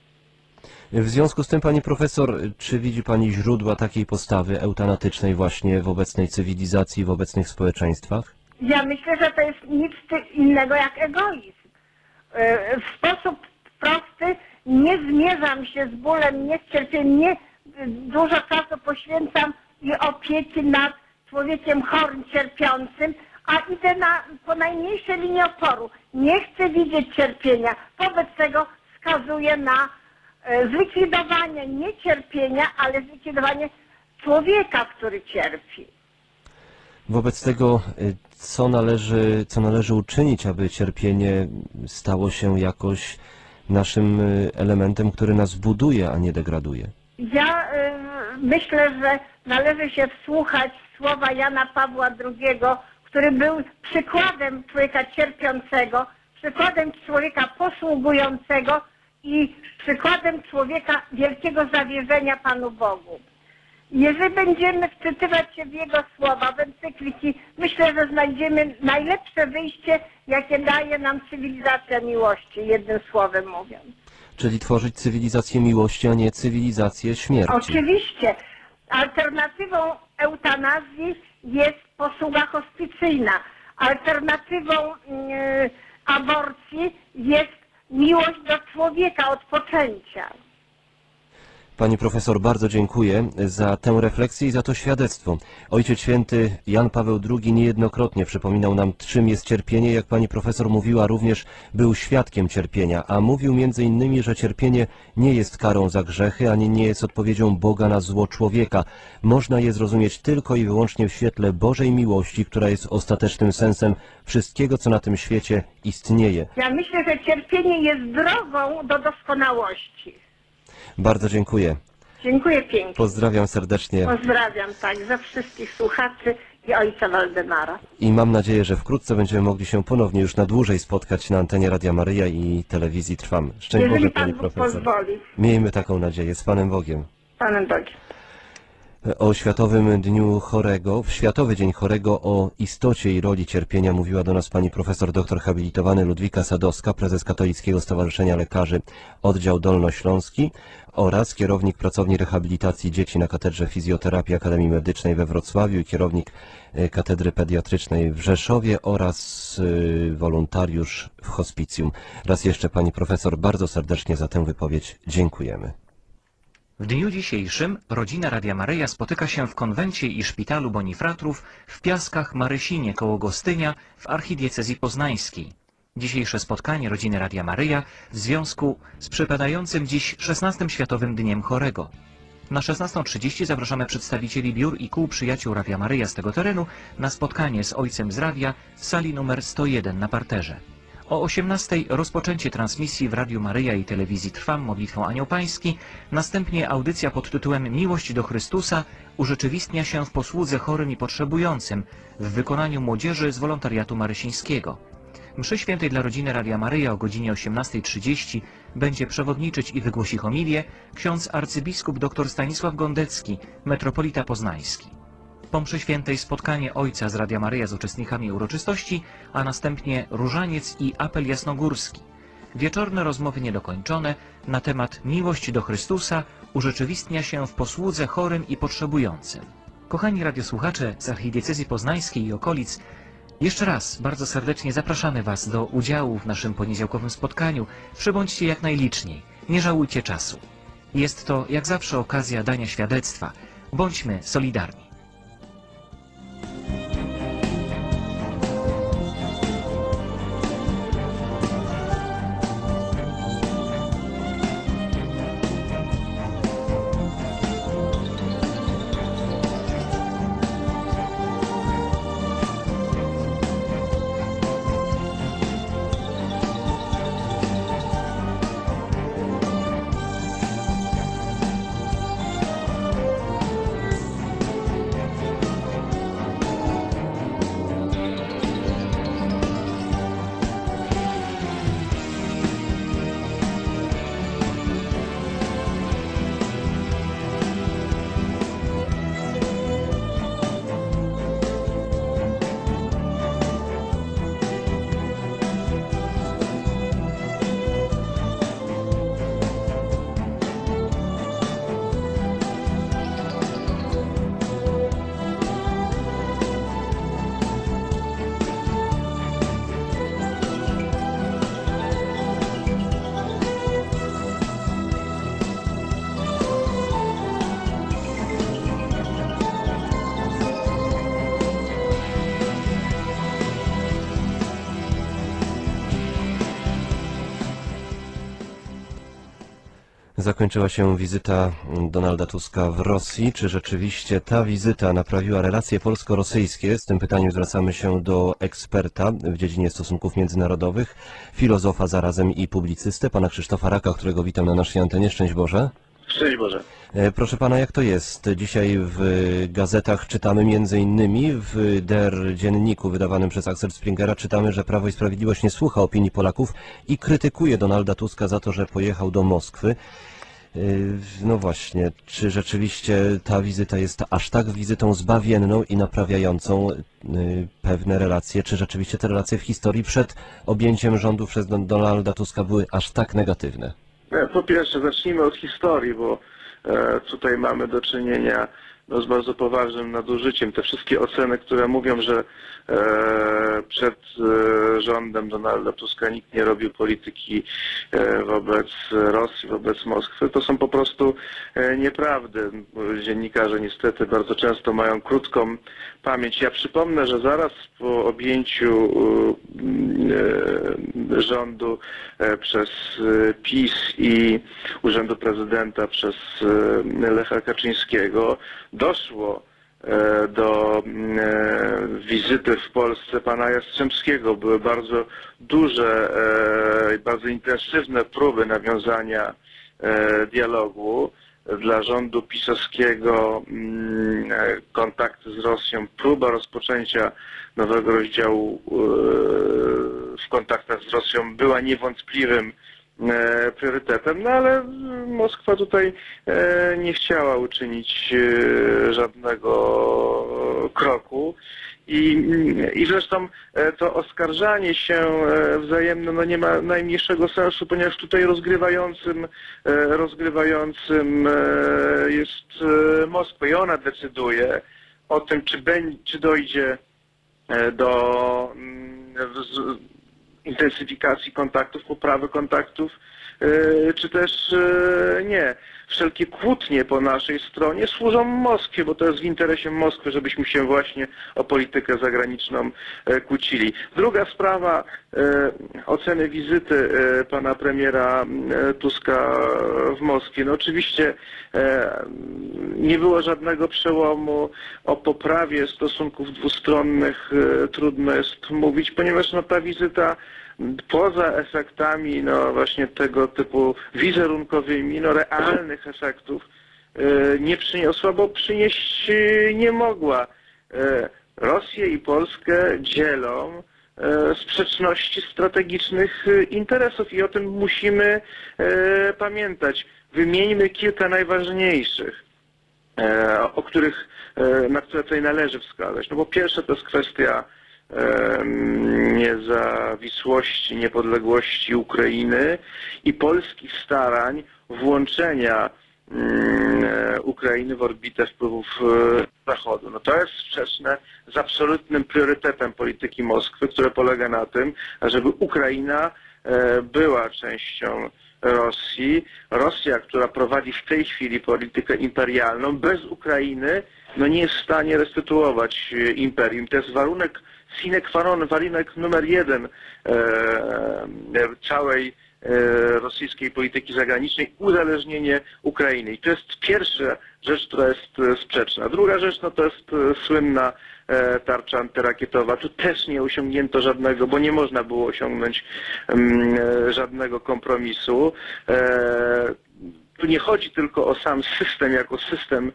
[SPEAKER 6] W związku z tym, pani profesor, czy widzi pani źródła takiej postawy eutanatycznej właśnie w obecnej cywilizacji, w obecnych społeczeństwach?
[SPEAKER 7] Ja myślę, że to jest nic innego jak egoizm. W sposób prosty nie zmierzam się z bólem, nie z cierpieniem, nie dużo czasu poświęcam i opieki nad człowiekiem chorym, cierpiącym, a idę na, po najmniejszej linii oporu. Nie chcę widzieć cierpienia. Wobec tego wskazuję na zlikwidowanie nie cierpienia, ale zlikwidowanie człowieka, który cierpi.
[SPEAKER 6] Wobec tego, co należy, co należy uczynić, aby cierpienie stało się jakoś naszym elementem, który nas buduje, a nie degraduje?
[SPEAKER 7] Ja y, myślę, że należy się wsłuchać w słowa Jana Pawła drugiego, który był przykładem człowieka cierpiącego, przykładem człowieka posługującego i przykładem człowieka wielkiego zawierzenia Panu Bogu. Jeżeli będziemy wczytywać się w jego słowa, w encykliki, myślę, że znajdziemy najlepsze wyjście, jakie daje nam cywilizacja miłości, jednym słowem mówiąc.
[SPEAKER 6] Czyli tworzyć cywilizację miłości, a nie cywilizację śmierci.
[SPEAKER 7] Oczywiście. Alternatywą eutanazji jest posługa hospicyjna. Alternatywą yy, aborcji jest miłość do człowieka od poczęcia.
[SPEAKER 6] Pani profesor, bardzo dziękuję za tę refleksję i za to świadectwo. Ojciec Święty Jan Paweł drugi niejednokrotnie przypominał nam, czym jest cierpienie. Jak pani profesor mówiła, również był świadkiem cierpienia, a mówił między innymi, że cierpienie nie jest karą za grzechy, ani nie jest odpowiedzią Boga na zło człowieka. Można je zrozumieć tylko i wyłącznie w świetle Bożej miłości, która jest ostatecznym sensem wszystkiego, co na tym świecie istnieje.
[SPEAKER 7] Ja myślę, że cierpienie jest drogą do doskonałości.
[SPEAKER 6] Bardzo dziękuję.
[SPEAKER 7] Dziękuję pięknie.
[SPEAKER 6] Pozdrawiam serdecznie.
[SPEAKER 7] Pozdrawiam także wszystkich słuchaczy i ojca Waldemara.
[SPEAKER 6] I mam nadzieję, że wkrótce będziemy mogli się ponownie już na dłużej spotkać na antenie Radia Maryja i telewizji Trwam. Szczęść
[SPEAKER 7] Jeżeli
[SPEAKER 6] Boże,
[SPEAKER 7] Pan
[SPEAKER 6] pani
[SPEAKER 7] Bóg
[SPEAKER 6] profesor.
[SPEAKER 7] pozwoli.
[SPEAKER 6] Miejmy taką nadzieję. Z Panem Bogiem.
[SPEAKER 7] Panem Bogiem.
[SPEAKER 6] O Światowym Dniu Chorego, w Światowy Dzień Chorego, o istocie i roli cierpienia mówiła do nas pani profesor doktor habilitowany Ludwika Sadowska, prezes Katolickiego Stowarzyszenia Lekarzy Oddział Dolnośląski oraz kierownik pracowni rehabilitacji dzieci na Katedrze Fizjoterapii Akademii Medycznej we Wrocławiu i kierownik Katedry Pediatrycznej w Rzeszowie oraz wolontariusz w hospicjum. Raz jeszcze pani profesor bardzo serdecznie za tę wypowiedź dziękujemy.
[SPEAKER 8] W dniu dzisiejszym rodzina Radia Maryja spotyka się w konwencie i szpitalu Bonifratrów w Piaskach Marysinie koło Gostynia w archidiecezji poznańskiej. Dzisiejsze spotkanie rodziny Radia Maryja w związku z przypadającym dziś szesnastym Światowym Dniem Chorego. Na szesnastą trzydzieści zapraszamy przedstawicieli biur i kół przyjaciół Radia Maryja z tego terenu na spotkanie z ojcem z radia w sali numer sto jeden na parterze. O osiemnastej rozpoczęcie transmisji w Radiu Maryja i telewizji Trwam modlitwą Anioł Pański, następnie audycja pod tytułem Miłość do Chrystusa urzeczywistnia się w posłudze chorym i potrzebującym w wykonaniu młodzieży z wolontariatu marysińskiego. Mszy świętej dla rodziny Radia Maryja o godzinie osiemnastej trzydzieści będzie przewodniczyć i wygłosi homilię ksiądz arcybiskup dr Stanisław Gondecki, metropolita poznański. Po mszy świętej spotkanie ojca z Radia Maryja z uczestnikami uroczystości, a następnie różaniec i apel jasnogórski. Wieczorne rozmowy niedokończone na temat miłość do Chrystusa urzeczywistnia się w posłudze chorym i potrzebującym. Kochani radiosłuchacze z archidiecezji poznańskiej i okolic, jeszcze raz bardzo serdecznie zapraszamy Was do udziału w naszym poniedziałkowym spotkaniu. Przybądźcie jak najliczniej, nie żałujcie czasu. Jest to jak zawsze okazja dania świadectwa. Bądźmy solidarni.
[SPEAKER 6] zakończyła się wizyta Donalda Tuska w Rosji. Czy rzeczywiście ta wizyta naprawiła relacje polsko-rosyjskie? Z tym pytaniem zwracamy się do eksperta w dziedzinie stosunków międzynarodowych, filozofa zarazem i publicystę, pana Krzysztofa Raka, którego witam na naszej antenie. Szczęść Boże.
[SPEAKER 9] Szczęść Boże.
[SPEAKER 6] Proszę pana, jak to jest? Dzisiaj w gazetach czytamy między innymi w Der Dzienniku wydawanym przez Axel Springera czytamy, że Prawo i Sprawiedliwość nie słucha opinii Polaków i krytykuje Donalda Tuska za to, że pojechał do Moskwy. No właśnie, czy rzeczywiście ta wizyta jest aż tak wizytą zbawienną i naprawiającą pewne relacje? Czy rzeczywiście te relacje w historii przed objęciem rządu przez Donalda Tuska były aż tak negatywne?
[SPEAKER 9] Po pierwsze, zacznijmy od historii, bo e, tutaj mamy do czynienia no, z bardzo poważnym nadużyciem. Te wszystkie oceny, które mówią, że e, przed e, rządem Donalda Tuska nikt nie robił polityki e, wobec Rosji, wobec Moskwy, to są po prostu e, nieprawdy. Dziennikarze niestety bardzo często mają krótką pamięć. Ja przypomnę, że zaraz po objęciu e, rządu e, przez PiS i urzędu prezydenta przez e, Lecha Kaczyńskiego doszło e, do e, wizyty w Polsce pana Jastrzębskiego. Były bardzo duże, e, bardzo intensywne próby nawiązania e, dialogu. Dla rządu pisowskiego kontakty z Rosją, próba rozpoczęcia nowego rozdziału w kontaktach z Rosją była niewątpliwym priorytetem, no ale Moskwa tutaj nie chciała uczynić żadnego kroku. I, I zresztą to oskarżanie się wzajemne no nie ma najmniejszego sensu, ponieważ tutaj rozgrywającym, rozgrywającym jest Moskwa i ona decyduje o tym, czy, będzie, czy dojdzie do intensyfikacji kontaktów, poprawy kontaktów, czy też nie. Wszelkie kłótnie po naszej stronie służą Moskwie, bo to jest w interesie Moskwy, żebyśmy się właśnie o politykę zagraniczną kłócili. Druga sprawa, oceny wizyty pana premiera Tuska w Moskwie. No oczywiście nie było żadnego przełomu. O poprawie stosunków dwustronnych trudno jest mówić, ponieważ no, ta wizyta poza efektami no właśnie tego typu wizerunkowymi, no realnych efektów nie przyniosła, bo przynieść nie mogła. Rosję i Polskę dzielą sprzeczności strategicznych interesów i o tym musimy pamiętać. Wymieńmy kilka najważniejszych, o których, na które tutaj należy wskazać. No bo pierwsze to jest kwestia niezawisłości, niepodległości Ukrainy i polskich starań włączenia Ukrainy w orbitę wpływów Zachodu. No to jest sprzeczne z absolutnym priorytetem polityki Moskwy, które polega na tym, żeby Ukraina była częścią Rosji. Rosja, która prowadzi w tej chwili politykę imperialną, bez Ukrainy no nie jest w stanie restytuować imperium. To jest warunek sine qua non, warunek numer jeden e, całej e, rosyjskiej polityki zagranicznej, uzależnienie Ukrainy. I to jest pierwsza rzecz, która jest sprzeczna. Druga rzecz no to jest słynna e, tarcza antyrakietowa. Tu też nie osiągnięto żadnego, bo nie można było osiągnąć m, żadnego kompromisu. E, Tu nie chodzi tylko o sam system jako system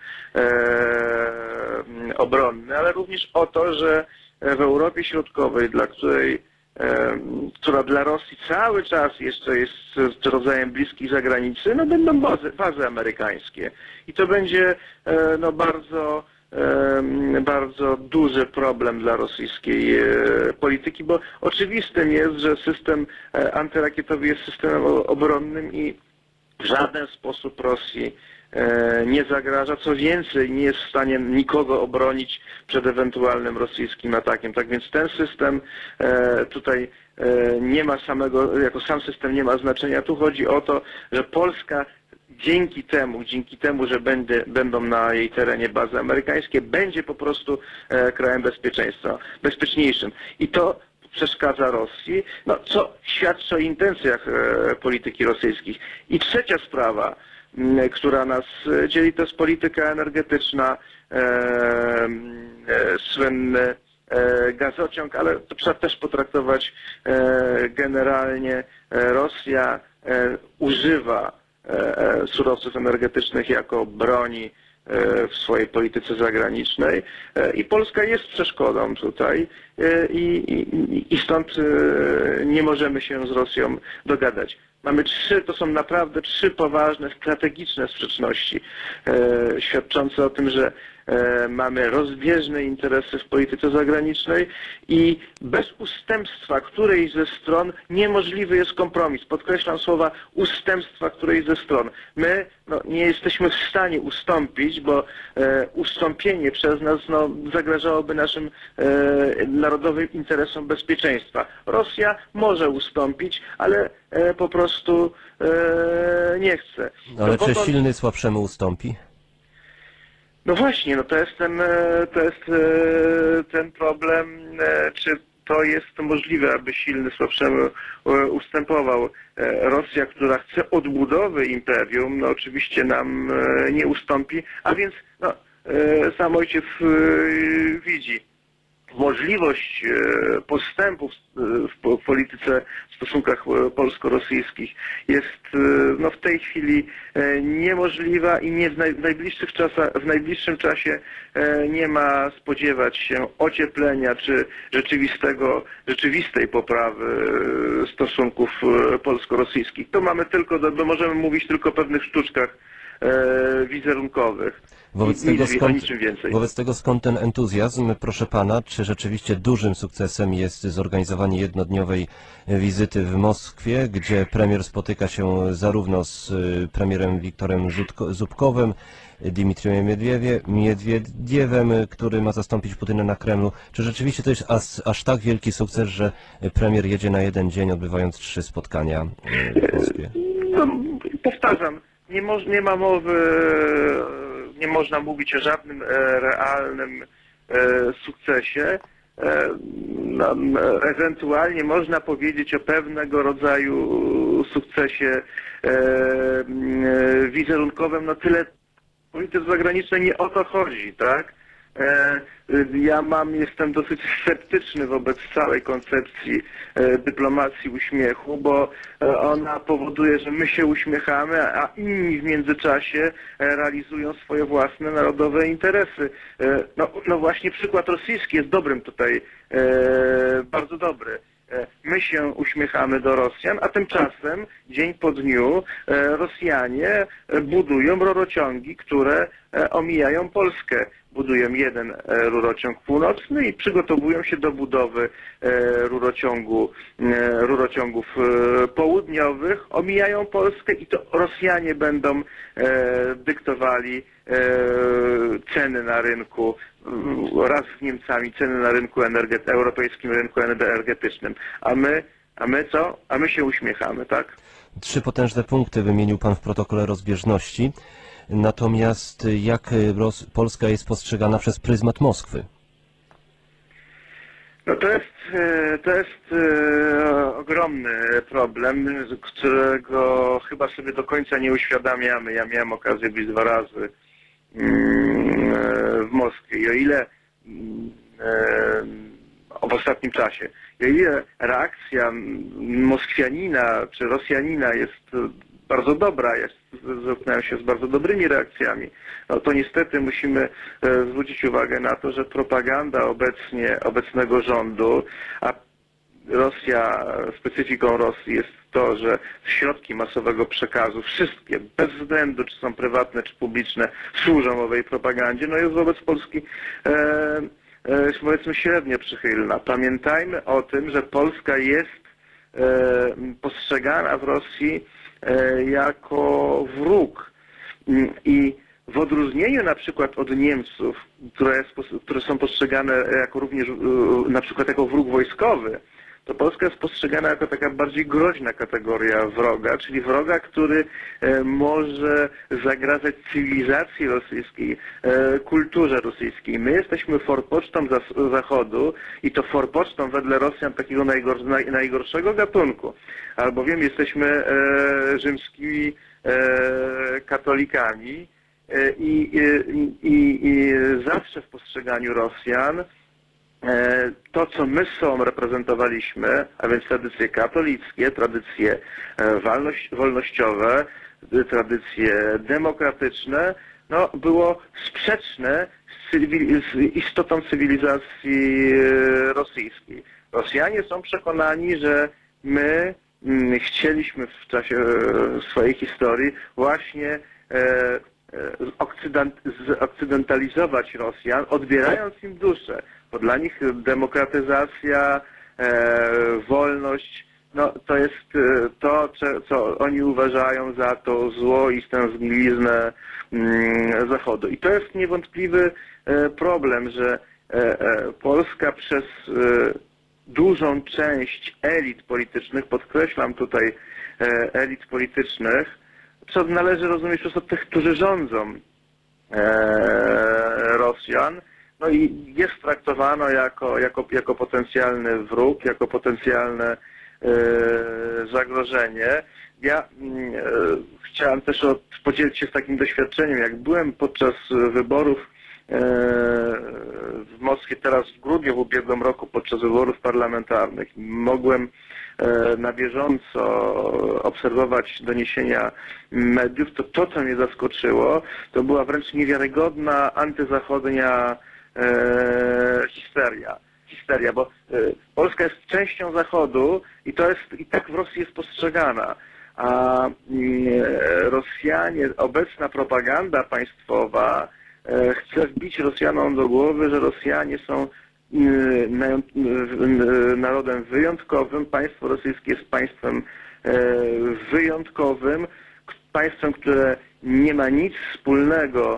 [SPEAKER 9] e, obronny, ale również o to, że w Europie Środkowej, dla której, e, która dla Rosji cały czas jeszcze jest rodzajem bliskiej zagranicy, no będą bazy, bazy amerykańskie. I to będzie e, no bardzo, e, bardzo duży problem dla rosyjskiej e, polityki, bo oczywistym jest, że system e, antyrakietowy jest systemem obronnym i w żaden sposób Rosji nie zagraża, co więcej nie jest w stanie nikogo obronić przed ewentualnym rosyjskim atakiem. Tak więc ten system tutaj nie ma samego, jako sam system nie ma znaczenia. Tu chodzi o to, że Polska dzięki temu, dzięki temu, że będzie, będą na jej terenie bazy amerykańskie, będzie po prostu krajem bezpieczeństwa, bezpieczniejszym. I to przeszkadza Rosji, no, co świadczy o intencjach e, polityki rosyjskich. I trzecia sprawa, która nas dzieli, to jest polityka energetyczna, e, e, słynny e, gazociąg, ale to trzeba też potraktować e, generalnie. E, Rosja e, używa e, surowców energetycznych jako broni w swojej polityce zagranicznej i Polska jest przeszkodą tutaj i, i, i stąd nie możemy się z Rosją dogadać. Mamy trzy, to są naprawdę trzy poważne, strategiczne sprzeczności, e, świadczące o tym, że e, mamy rozbieżne interesy w polityce zagranicznej i bez ustępstwa którejś ze stron niemożliwy jest kompromis. Podkreślam słowa ustępstwa którejś ze stron. My no, nie jesteśmy w stanie ustąpić, bo e, ustąpienie przez nas no, zagrażałoby naszym e, narodowym interesom bezpieczeństwa. Rosja może ustąpić, ale e, po prostu e, nie chce.
[SPEAKER 6] Ale
[SPEAKER 9] to
[SPEAKER 6] czy
[SPEAKER 9] potąd...
[SPEAKER 6] silny słabszemu ustąpi?
[SPEAKER 9] No właśnie, no to jest ten, to jest ten problem, czy to jest możliwe, aby silny słabszemu ustępował. Rosja, która chce odbudowy imperium, no oczywiście nam nie ustąpi, a więc no, sam ojciec widzi możliwość postępów w polityce, w stosunkach polsko-rosyjskich jest no, w tej chwili niemożliwa i nie w, naj, w, najbliższych czasach, w najbliższym czasie nie ma spodziewać się ocieplenia czy rzeczywistego, rzeczywistej poprawy stosunków polsko-rosyjskich. To mamy tylko, to możemy mówić tylko o pewnych sztuczkach wizerunkowych.
[SPEAKER 6] Wobec tego, skąd, wobec tego skąd ten entuzjazm, proszę pana, czy rzeczywiście dużym sukcesem jest zorganizowanie jednodniowej wizyty w Moskwie, gdzie premier spotyka się zarówno z premierem Wiktorem Zubkowem, Dmitrijem Miedwiediewem, który ma zastąpić Putina na Kremlu. Czy rzeczywiście to jest aż, aż tak wielki sukces, że premier jedzie na jeden dzień, odbywając trzy spotkania w Moskwie?
[SPEAKER 9] No, powtarzam. Nie, moż, nie ma mowy, nie można mówić o żadnym e, realnym e, sukcesie. E, no, ewentualnie można powiedzieć o pewnego rodzaju sukcesie e, e, wizerunkowym. No tyle w polityce zagranicznej nie o to chodzi, tak? E, ja mam, jestem dosyć sceptyczny wobec całej koncepcji e, dyplomacji uśmiechu, bo e, ona powoduje, że my się uśmiechamy, a inni w międzyczasie e, realizują swoje własne narodowe interesy. E, no, no właśnie przykład rosyjski jest dobrym tutaj, e, bardzo dobry. My się uśmiechamy do Rosjan, a tymczasem dzień po dniu Rosjanie budują rurociągi, które omijają Polskę. Budują jeden rurociąg północny i przygotowują się do budowy rurociągu, rurociągów południowych, omijają Polskę i to Rosjanie będą dyktowali ceny na rynku, raz z Niemcami, ceny na rynku energet, europejskim rynku energetycznym. A my, a my co? A my się uśmiechamy, tak?
[SPEAKER 6] Trzy potężne punkty wymienił pan w protokole rozbieżności. Natomiast jak Polska jest postrzegana przez pryzmat Moskwy?
[SPEAKER 9] No to jest, to jest ogromny problem, którego chyba sobie do końca nie uświadamiamy. Ja miałem okazję być dwa razy w Moskwie i o ile w ostatnim czasie, i o ile reakcja Moskwianina czy Rosjanina jest bardzo dobra, jest, zetknąłem się z bardzo dobrymi reakcjami, no to niestety musimy zwrócić uwagę na to, że propaganda obecnie, obecnego rządu, a Rosja, specyfiką Rosji jest to, że środki masowego przekazu, wszystkie, bez względu czy są prywatne czy publiczne, służą owej propagandzie, no jest wobec Polski e, e, powiedzmy średnio przychylna. Pamiętajmy o tym, że Polska jest e, postrzegana w Rosji e, jako wróg i w odróżnieniu na przykład od Niemców, które, jest, które są postrzegane jako również na przykład jako wróg wojskowy, to Polska jest postrzegana jako taka bardziej groźna kategoria wroga, czyli wroga, który może zagrażać cywilizacji rosyjskiej, kulturze rosyjskiej. My jesteśmy forpocztą Zachodu i to forpocztą wedle Rosjan takiego najgorszego gatunku, albowiem jesteśmy rzymskimi e, katolikami e, i, i, i zawsze w postrzeganiu Rosjan e, to, co my sobą reprezentowaliśmy, a więc tradycje katolickie, tradycje e, wolność, wolnościowe, tradycje demokratyczne, no, było sprzeczne z, cywili z istotą cywilizacji rosyjskiej. Rosjanie są przekonani, że my mm, chcieliśmy w czasie e, swojej historii właśnie e, e, okcydent, zokcydentalizować Rosjan, odbierając im duszę, bo dla nich demokratyzacja, e, wolność, no, to jest e, to, co oni uważają za to zło i tę zgniliznę mm, Zachodu. I to jest niewątpliwy e, problem, że e, e, Polska przez e, dużą część elit politycznych, podkreślam tutaj e, elit politycznych, co należy rozumieć przez tych, którzy rządzą e, Rosjan, no i jest traktowano jako, jako, jako potencjalny wróg, jako potencjalne e, zagrożenie. Ja e, chciałem też od, podzielić się z takim doświadczeniem, jak byłem podczas wyborów w Moskwie teraz w grudniu w ubiegłym roku podczas wyborów parlamentarnych. Mogłem na bieżąco obserwować doniesienia mediów. To, to co mnie zaskoczyło, to była wręcz niewiarygodna antyzachodnia e, histeria. Histeria, bo e, Polska jest częścią Zachodu i to jest i tak w Rosji jest postrzegana. A e, Rosjanie, obecna propaganda państwowa chce wbić Rosjanom do głowy, że Rosjanie są narodem wyjątkowym, państwo rosyjskie jest państwem wyjątkowym, państwem, które nie ma nic wspólnego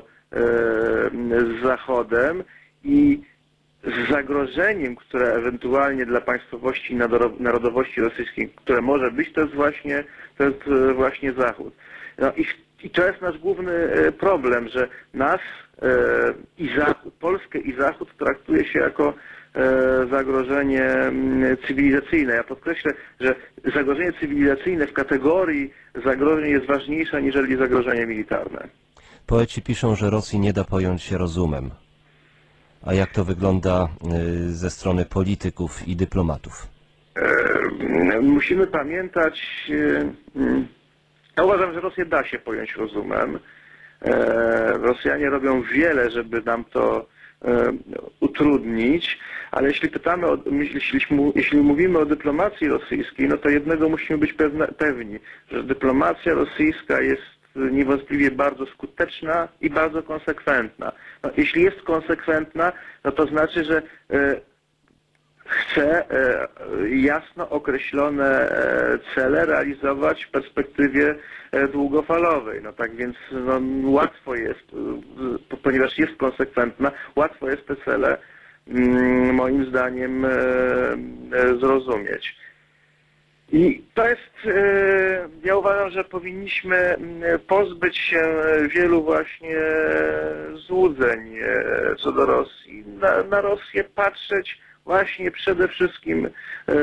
[SPEAKER 9] z Zachodem i z zagrożeniem, które ewentualnie dla państwowości i narodowości rosyjskiej, które może być, to jest właśnie, to jest właśnie Zachód. No i, i to jest nasz główny problem, że nas i Zachód, Polskę i Zachód traktuje się jako zagrożenie cywilizacyjne. Ja podkreślę, że zagrożenie cywilizacyjne w kategorii zagrożeń jest ważniejsze aniżeli zagrożenie militarne.
[SPEAKER 6] Poeci piszą, że Rosji nie da pojąć się rozumem. A jak to wygląda ze strony polityków i dyplomatów?
[SPEAKER 9] Musimy pamiętać, ja uważam, że Rosję da się pojąć rozumem. Rosjanie robią wiele, żeby nam to utrudnić, ale jeśli pytamy, o, jeśli, jeśli mówimy o dyplomacji rosyjskiej, no to jednego musimy być pewne, pewni, że dyplomacja rosyjska jest niewątpliwie bardzo skuteczna i bardzo konsekwentna. No, jeśli jest konsekwentna, no to znaczy, że e, chce e, jasno określone e, cele realizować w perspektywie e, długofalowej. No tak więc no, łatwo jest, e, ponieważ jest konsekwentna, łatwo jest te cele mm, moim zdaniem e, e, zrozumieć. I to jest, e, ja uważam, że powinniśmy pozbyć się wielu właśnie złudzeń e, co do Rosji. Na, na Rosję patrzeć właśnie przede wszystkim e,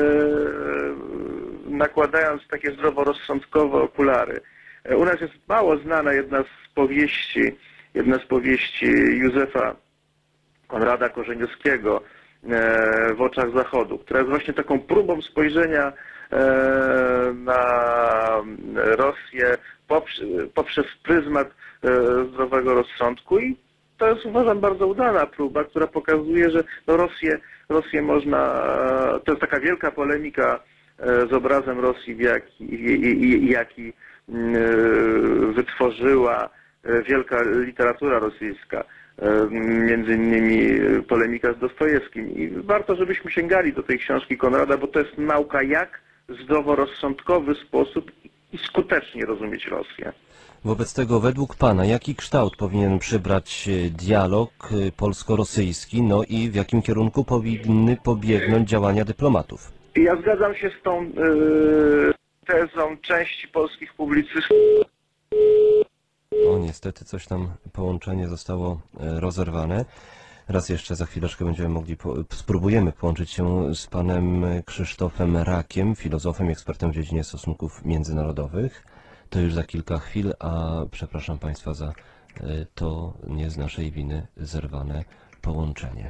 [SPEAKER 9] nakładając takie zdroworozsądkowe okulary. E, u nas jest mało znana jedna z powieści, jedna z powieści Józefa Konrada Korzeniowskiego e, W oczach Zachodu, która jest właśnie taką próbą spojrzenia e, na Rosję poprzez, poprzez pryzmat e, zdrowego rozsądku i to jest, uważam, bardzo udana próba, która pokazuje, że no Rosję, Rosję można, to jest taka wielka polemika z obrazem Rosji, jaki, jaki wytworzyła wielka literatura rosyjska, między innymi polemika z Dostojewskim. I warto, żebyśmy sięgali do tej książki Konrada, bo to jest nauka, jak w zdroworozsądkowy sposób i skutecznie rozumieć Rosję.
[SPEAKER 6] Wobec tego, według Pana, jaki kształt powinien przybrać dialog polsko-rosyjski, no i w jakim kierunku powinny pobiegnąć działania dyplomatów?
[SPEAKER 9] Ja zgadzam się z tą yy, tezą części polskich publicystów.
[SPEAKER 6] O, niestety coś tam, połączenie zostało rozerwane. Raz jeszcze za chwileczkę będziemy mogli, po, spróbujemy połączyć się z panem Krzysztofem Rakiem, filozofem, ekspertem w dziedzinie stosunków międzynarodowych. To już za kilka chwil, a przepraszam Państwa za to nie z naszej winy zerwane połączenie.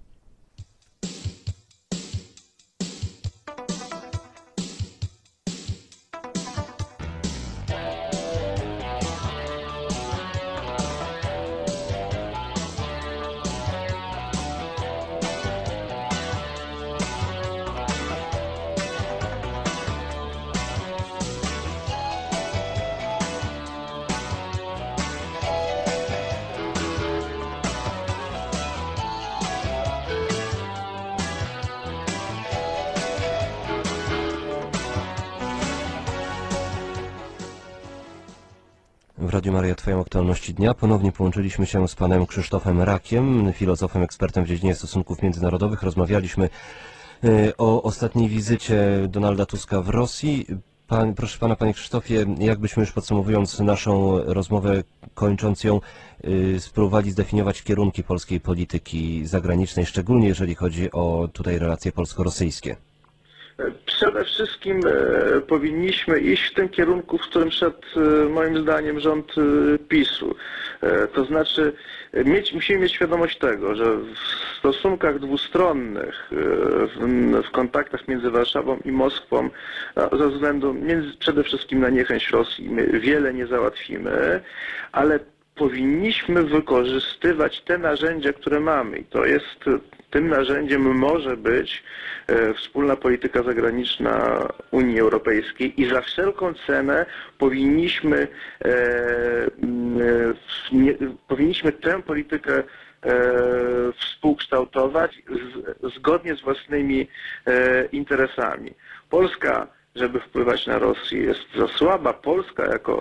[SPEAKER 6] W Radiu Maryja Twoją aktualności dnia ponownie połączyliśmy się z panem Krzysztofem Rakiem, filozofem, ekspertem w dziedzinie stosunków międzynarodowych. Rozmawialiśmy o ostatniej wizycie Donalda Tuska w Rosji. Pan, proszę pana, panie Krzysztofie, jakbyśmy już podsumowując naszą rozmowę, kończąc ją, spróbowali zdefiniować kierunki polskiej polityki zagranicznej, szczególnie jeżeli chodzi o tutaj relacje polsko-rosyjskie.
[SPEAKER 9] Przede wszystkim e, powinniśmy iść w tym kierunku, w którym szedł e, moim zdaniem rząd e, PiSu. E, to znaczy mieć, musimy mieć świadomość tego, że w stosunkach dwustronnych, e, w, w kontaktach między Warszawą i Moskwą, no, ze względu między, przede wszystkim na niechęć Rosji, my wiele nie załatwimy, ale powinniśmy wykorzystywać te narzędzia, które mamy. I to jest, tym narzędziem może być e, wspólna polityka zagraniczna Unii Europejskiej i za wszelką cenę powinniśmy, e, e, nie, powinniśmy tę politykę e, współkształtować z, zgodnie z własnymi e, interesami. Polska, żeby wpływać na Rosję, jest za słaba. Polska jako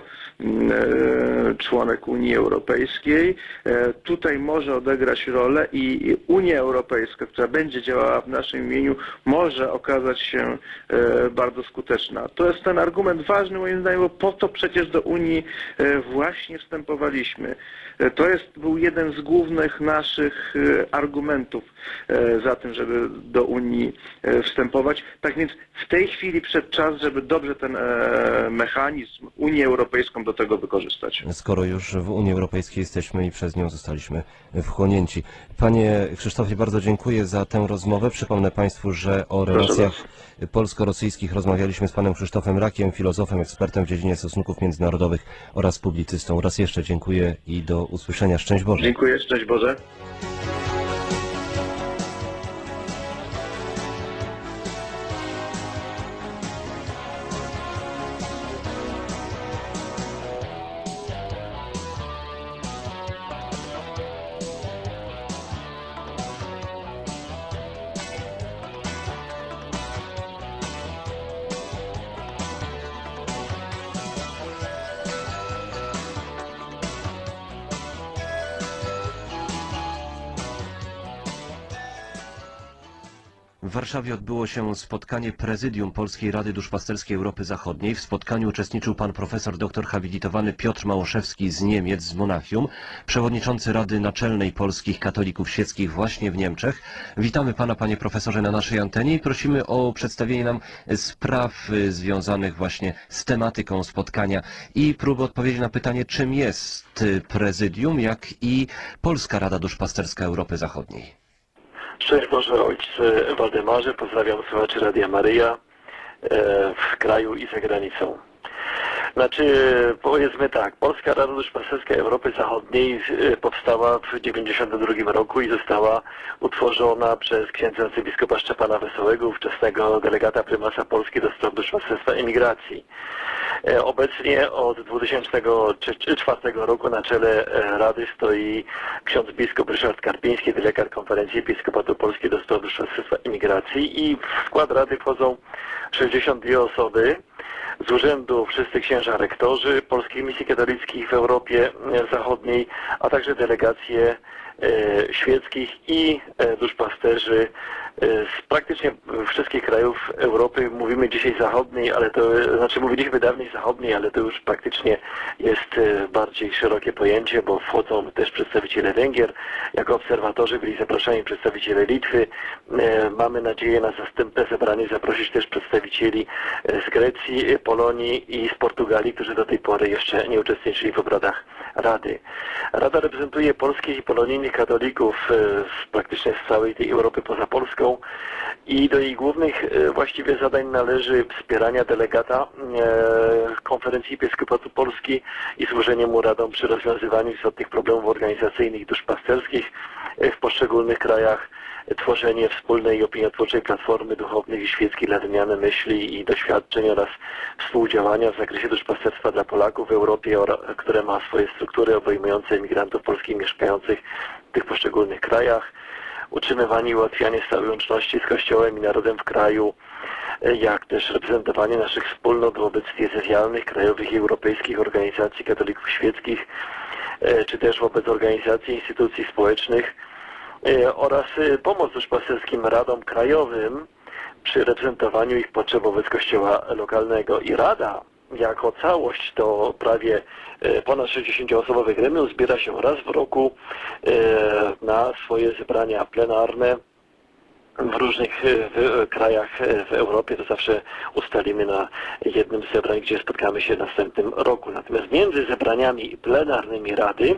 [SPEAKER 9] e, członek Unii Europejskiej e, tutaj może odegrać rolę i Unia Europejska, która będzie działała w naszym imieniu, może okazać się e, bardzo skuteczna. To jest ten argument ważny moim zdaniem, bo po to przecież do Unii e, właśnie wstępowaliśmy. E, to jest, był jeden z głównych naszych e, argumentów e, za tym, żeby do Unii e, wstępować. Tak więc w tej chwili przed czas, żeby dobrze ten e, mechanizm Unię Europejską do tego wykorzystać.
[SPEAKER 6] Skoro już w Unii Europejskiej jesteśmy i przez nią zostaliśmy wchłonięci. Panie Krzysztofie, bardzo dziękuję za tę rozmowę. Przypomnę Państwu, że o relacjach polsko-rosyjskich rozmawialiśmy z panem Krzysztofem Rakiem, filozofem, ekspertem w dziedzinie stosunków międzynarodowych oraz publicystą. Raz jeszcze dziękuję i do usłyszenia. Szczęść Boże.
[SPEAKER 9] Dziękuję, szczęść Boże.
[SPEAKER 6] W Warszawie odbyło się spotkanie Prezydium Polskiej Rady Duszpasterskiej Europy Zachodniej. W spotkaniu uczestniczył pan profesor doktor habilitowany Piotr Małoszewski z Niemiec, z Monachium, przewodniczący Rady Naczelnej Polskich Katolików Świeckich właśnie w Niemczech. Witamy pana, panie profesorze, na naszej antenie i prosimy o przedstawienie nam spraw związanych właśnie z tematyką spotkania i próbę odpowiedzi na pytanie, czym jest Prezydium, jak i Polska Rada Duszpasterska Europy Zachodniej.
[SPEAKER 10] Szczęść Boże, ojcze Waldemarze, pozdrawiam słuchaczy Radia Maryja w kraju i za granicą. Znaczy, powiedzmy tak, Polska Rada Duszpasterska Europy Zachodniej powstała w dziewięćdziesiątym drugim roku i została utworzona przez księdza arcybiskupa Szczepana Wesołego, ówczesnego delegata prymasa Polski do spraw duszpasterstwa i migracji. Obecnie od dwa tysiące czwartego roku na czele Rady stoi ksiądz biskup Ryszard Karpiński, delegat Konferencji Episkopatu Polski do spraw duszpasterstwa i migracji, i w skład Rady wchodzą sześćdziesiąt dwie osoby. Z urzędu wszyscy księża rektorzy Polskich Misji Katolickich w Europie Zachodniej, a także delegacje e, świeckich i e, duszpasterzy Z praktycznie wszystkich krajów Europy mówimy dzisiaj zachodniej, ale to znaczy mówiliśmy dawniej zachodniej, ale to już praktycznie jest bardziej szerokie pojęcie, bo wchodzą też przedstawiciele Węgier. Jako obserwatorzy byli zapraszani przedstawiciele Litwy. Mamy nadzieję na następne zebranie zaprosić też przedstawicieli z Grecji, Polonii i z Portugalii, którzy do tej pory jeszcze nie uczestniczyli w obradach Rady. Rada reprezentuje polskich i polonijnych katolików z praktycznie z całej tej Europy poza Polską i do jej głównych właściwie zadań należy wspierania delegata Konferencji Episkopatu Polski i służenie mu radą przy rozwiązywaniu istotnych problemów organizacyjnych i duszpasterskich w poszczególnych krajach, tworzenie wspólnej i opiniotwórczej platformy duchownych i świeckich dla wymiany myśli i doświadczeń oraz współdziałania w zakresie duszpasterstwa dla Polaków w Europie, które ma swoje struktury obejmujące emigrantów polskich mieszkających w tych poszczególnych krajach, utrzymywanie i ułatwianie stałej łączności z Kościołem i narodem w kraju, jak też reprezentowanie naszych wspólnot wobec diecezjalnych, krajowych i europejskich organizacji katolików świeckich, czy też wobec organizacji i instytucji społecznych oraz pomoc duszpasterskim radom krajowym przy reprezentowaniu ich potrzeb wobec Kościoła lokalnego. I Rada jako całość to prawie ponad sześćdziesięcioosobowe gremium zbiera się raz w roku na swoje zebrania plenarne w różnych w krajach w Europie. To zawsze ustalimy na jednym z zebrań, gdzie spotkamy się w następnym roku. Natomiast między zebraniami plenarnymi Rady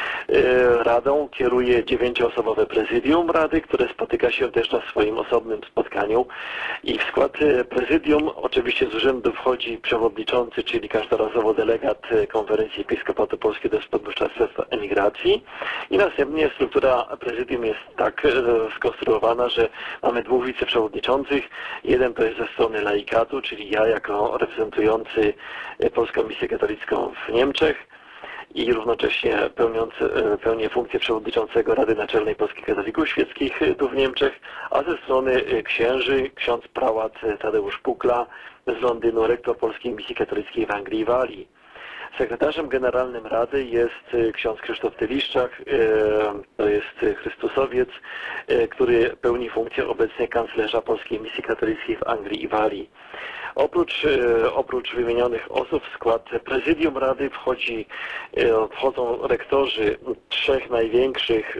[SPEAKER 10] Radą kieruje dziewięcioosobowe prezydium Rady, które spotyka się też na swoim osobnym spotkaniu i w skład prezydium oczywiście z urzędu wchodzi przewodniczący, czyli każdorazowo delegat Konferencji Episkopatu Polskiego do spraw duszpasterstwa emigracji i następnie struktura prezydium jest tak skonstruowana, że mamy dwóch wiceprzewodniczących. Jeden to jest ze strony laikatu, czyli ja jako reprezentujący Polską Misję Katolicką w Niemczech i równocześnie pełniący, pełnię funkcję przewodniczącego Rady Naczelnej Polskich Katolików Świeckich tu w Niemczech, a ze strony księży ksiądz prałat Tadeusz Pukla z Londynu, rektor Polskiej Misji Katolickiej w Anglii i Walii. Sekretarzem generalnym Rady jest ksiądz Krzysztof Tyliszczak, to jest Chrystusowiec, który pełni funkcję obecnie kanclerza Polskiej Misji Katolickiej w Anglii i Walii. Oprócz, oprócz wymienionych osób w skład prezydium Rady wchodzi, wchodzą rektorzy trzech największych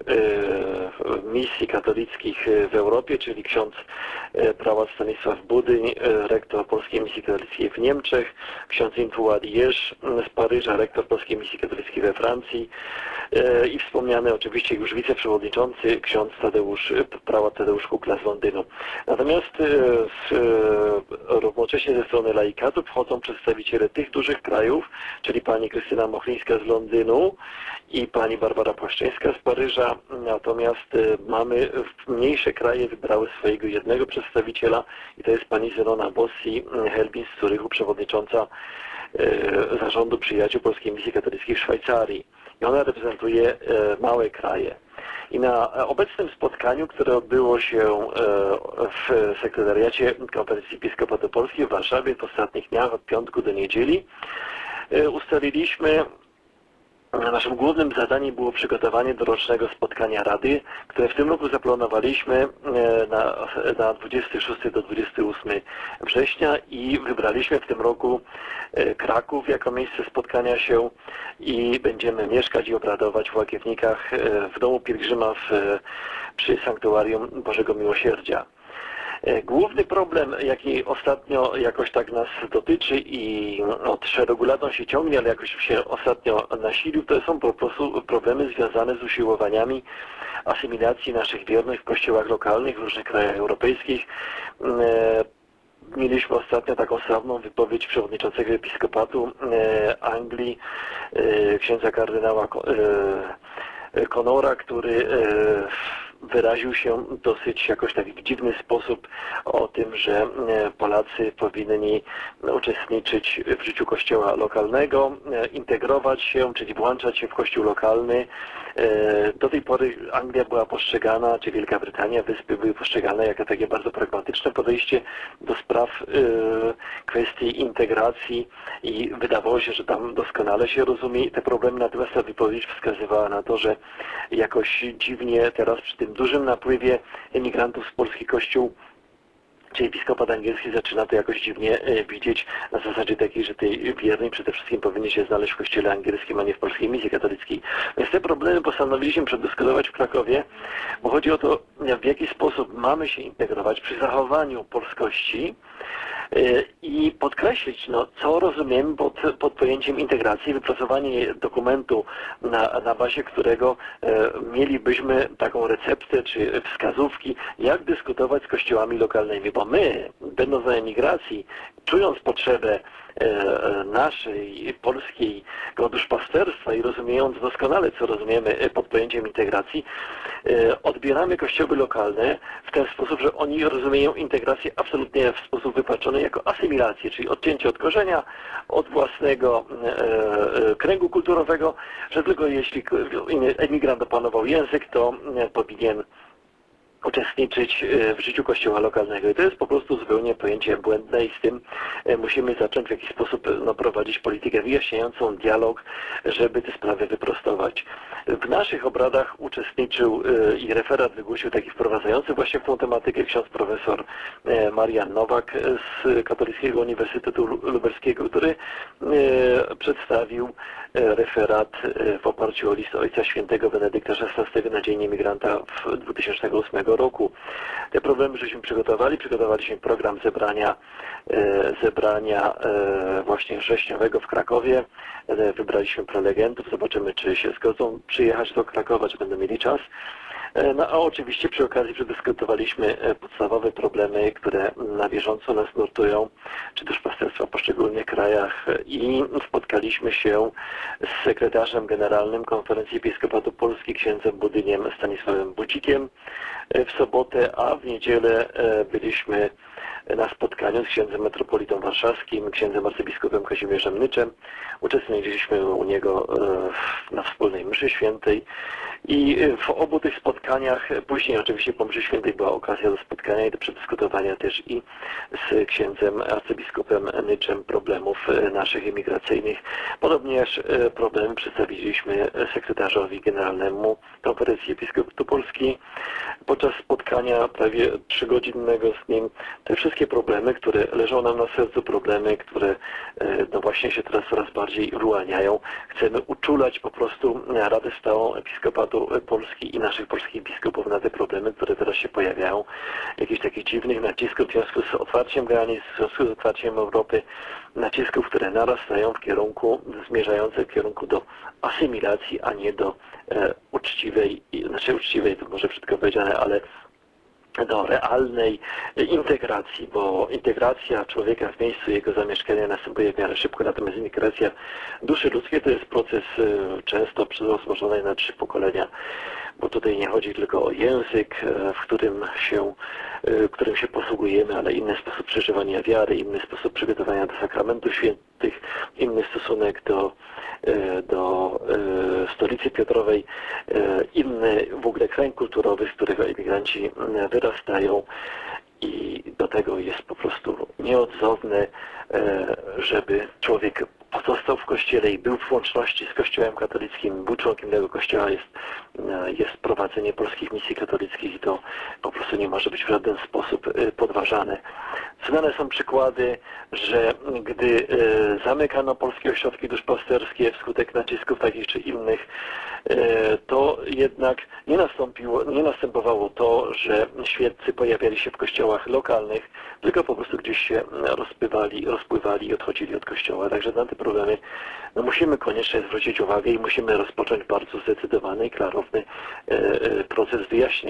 [SPEAKER 10] misji katolickich w Europie, czyli ksiądz prałat Stanisław Budyń, rektor Polskiej Misji Katolickiej w Niemczech, ksiądz Intuad Jerz z Paryża, rektor Polskiej Misji Katolickiej we Francji i wspomniany oczywiście już wiceprzewodniczący ksiądz Tadeusz, prałat Tadeusz Kukla z Londynu. Natomiast z, równocześnie ze strony laikatu wchodzą przedstawiciele tych dużych krajów, czyli pani Krystyna Mochlińska z Londynu i pani Barbara Płaszczyńska z Paryża. Natomiast mamy mniejsze kraje wybrały swojego jednego przedstawiciela i to jest pani Zenona Bossi-Helbin z Zurychu, przewodnicząca Zarządu Przyjaciół Polskiej Misji Katolickiej w Szwajcarii. I ona reprezentuje małe kraje. I na obecnym spotkaniu, które odbyło się w sekretariacie Konferencji Episkopatu Polskiej w Warszawie w ostatnich dniach od piątku do niedzieli, ustaliliśmy, naszym głównym zadaniem było przygotowanie do rocznego spotkania Rady, które w tym roku zaplanowaliśmy na, na dwudziestego szóstego do dwudziestego ósmego września i wybraliśmy w tym roku Kraków jako miejsce spotkania się i będziemy mieszkać i obradować w Łagiewnikach w domu pielgrzyma w, przy Sanktuarium Bożego Miłosierdzia. Główny problem, jaki ostatnio jakoś tak nas dotyczy i od szeregu lat on się ciągnie, ale jakoś się ostatnio nasilił, to są po prostu problemy związane z usiłowaniami asymilacji naszych wiernych w kościołach lokalnych w różnych krajach europejskich. Mieliśmy ostatnio taką sławną wypowiedź przewodniczącego episkopatu Anglii, księdza kardynała Conora, który wyraził się dosyć jakoś tak w dziwny sposób o tym, że Polacy powinni uczestniczyć w życiu kościoła lokalnego, integrować się, czyli włączać się w kościół lokalny. Do tej pory Anglia była postrzegana, czy Wielka Brytania, Wyspy były postrzegane jako takie bardzo pragmatyczne podejście do spraw kwestii integracji i wydawało się, że tam doskonale się rozumie te problemy, natomiast ta wypowiedź wskazywała na to, że jakoś dziwnie teraz przy tym dużym napływie emigrantów z Polski Kościół czy episkopat angielski zaczyna to jakoś dziwnie e, widzieć na zasadzie takiej, że tej wierni przede wszystkim powinni się znaleźć w kościele angielskim, a nie w polskiej misji katolickiej. Więc te problemy postanowiliśmy przedyskutować w Krakowie, bo chodzi o to, w jaki sposób mamy się integrować przy zachowaniu polskości e, i podkreślić, no, co rozumiemy pod, pod pojęciem integracji, wypracowanie dokumentu, na, na bazie którego e, mielibyśmy taką receptę czy wskazówki, jak dyskutować z kościołami lokalnymi, bo my, będąc na emigracji, czując potrzebę e, naszej polskiego duszpasterstwa i rozumiejąc doskonale, co rozumiemy pod pojęciem integracji, e, odbieramy kościoły lokalne w ten sposób, że oni rozumieją integrację absolutnie w sposób wypaczony jako asymilację, czyli odcięcie od korzenia, od własnego e, e, kręgu kulturowego, że tylko jeśli emigrant opanował język, to e, powinien uczestniczyć w życiu kościoła lokalnego. I to jest po prostu zupełnie pojęcie błędne i z tym musimy zacząć w jakiś sposób no, prowadzić politykę wyjaśniającą, dialog, żeby te sprawy wyprostować. W naszych obradach uczestniczył i referat wygłosił taki wprowadzający właśnie w tą tematykę ksiądz profesor Marian Nowak z Katolickiego Uniwersytetu Lubelskiego, który przedstawił referat w oparciu o list Ojca Świętego Benedykta szesnastego na Dzień Imigranta w dwa tysiące ósmego roku. Te problemy żeśmy przygotowali, przygotowaliśmy program zebrania, zebrania właśnie wrześniowego w Krakowie. Wybraliśmy prelegentów, zobaczymy, czy się zgodzą przyjechać do Krakowa, czy będą mieli czas. No a oczywiście przy okazji przedyskutowaliśmy podstawowe problemy, które na bieżąco nas nurtują, czy też pasterstwa w poszczególnych krajach i spotkaliśmy się z sekretarzem generalnym Konferencji Episkopatu Polski, księdzem Budyniem Stanisławem Budzikiem w sobotę, a w niedzielę byliśmy na spotkaniu z księdzem metropolitą warszawskim, księdzem arcybiskupem Kazimierzem Nyczem. Uczestniczyliśmy u niego na wspólnej mszy świętej i w obu tych spotkaniach, później oczywiście po mszy świętej była okazja do spotkania i do przedyskutowania też i z księdzem arcybiskupem Nyczem problemów naszych imigracyjnych. Podobnież problemy przedstawiliśmy sekretarzowi generalnemu Konferencji Episkopatu Polski. Podczas spotkania prawie trzygodzinnego z nim te wszystkie problemy, które leżą nam na sercu, problemy, które no właśnie się teraz coraz bardziej wyłaniają. Chcemy uczulać po prostu Radę Stałą Episkopatu Polski i naszych polskich biskupów na te problemy, które teraz się pojawiają. Jakichś takich dziwnych nacisków w związku z otwarciem granic, w związku z otwarciem Europy, nacisków, które narastają w kierunku, zmierzające w kierunku do asymilacji, a nie do e, uczciwej, znaczy uczciwej, to może brzydko powiedziane, ale do realnej integracji, bo integracja człowieka w miejscu jego zamieszkania następuje w miarę szybko, natomiast integracja duszy ludzkiej to jest proces często rozłożony na trzy pokolenia, bo tutaj nie chodzi tylko o język, w którym się, w którym się posługujemy, ale inny sposób przeżywania wiary, inny sposób przygotowania do sakramentów świętych, inny stosunek do, do stolicy Piotrowej, inny w ogóle kręg kulturowy, z którego emigranci wyrastają i do tego jest po prostu nieodzowne, żeby człowiek pozostał w Kościele i był w łączności z Kościołem katolickim, był członkiem tego Kościoła, jest, jest prowadzenie polskich misji katolickich i to po prostu nie może być w żaden sposób podważane. Znane są przykłady, że gdy zamykano polskie ośrodki duszpasterskie wskutek nacisków takich czy innych, to jednak nie nastąpiło, nie następowało to, że świeccy pojawiali się w kościołach lokalnych, tylko po prostu gdzieś się rozpływali, rozpływali i odchodzili od kościoła. Także na te problemy no, musimy koniecznie zwrócić uwagę i musimy rozpocząć bardzo zdecydowany i klarowny proces wyjaśnienia.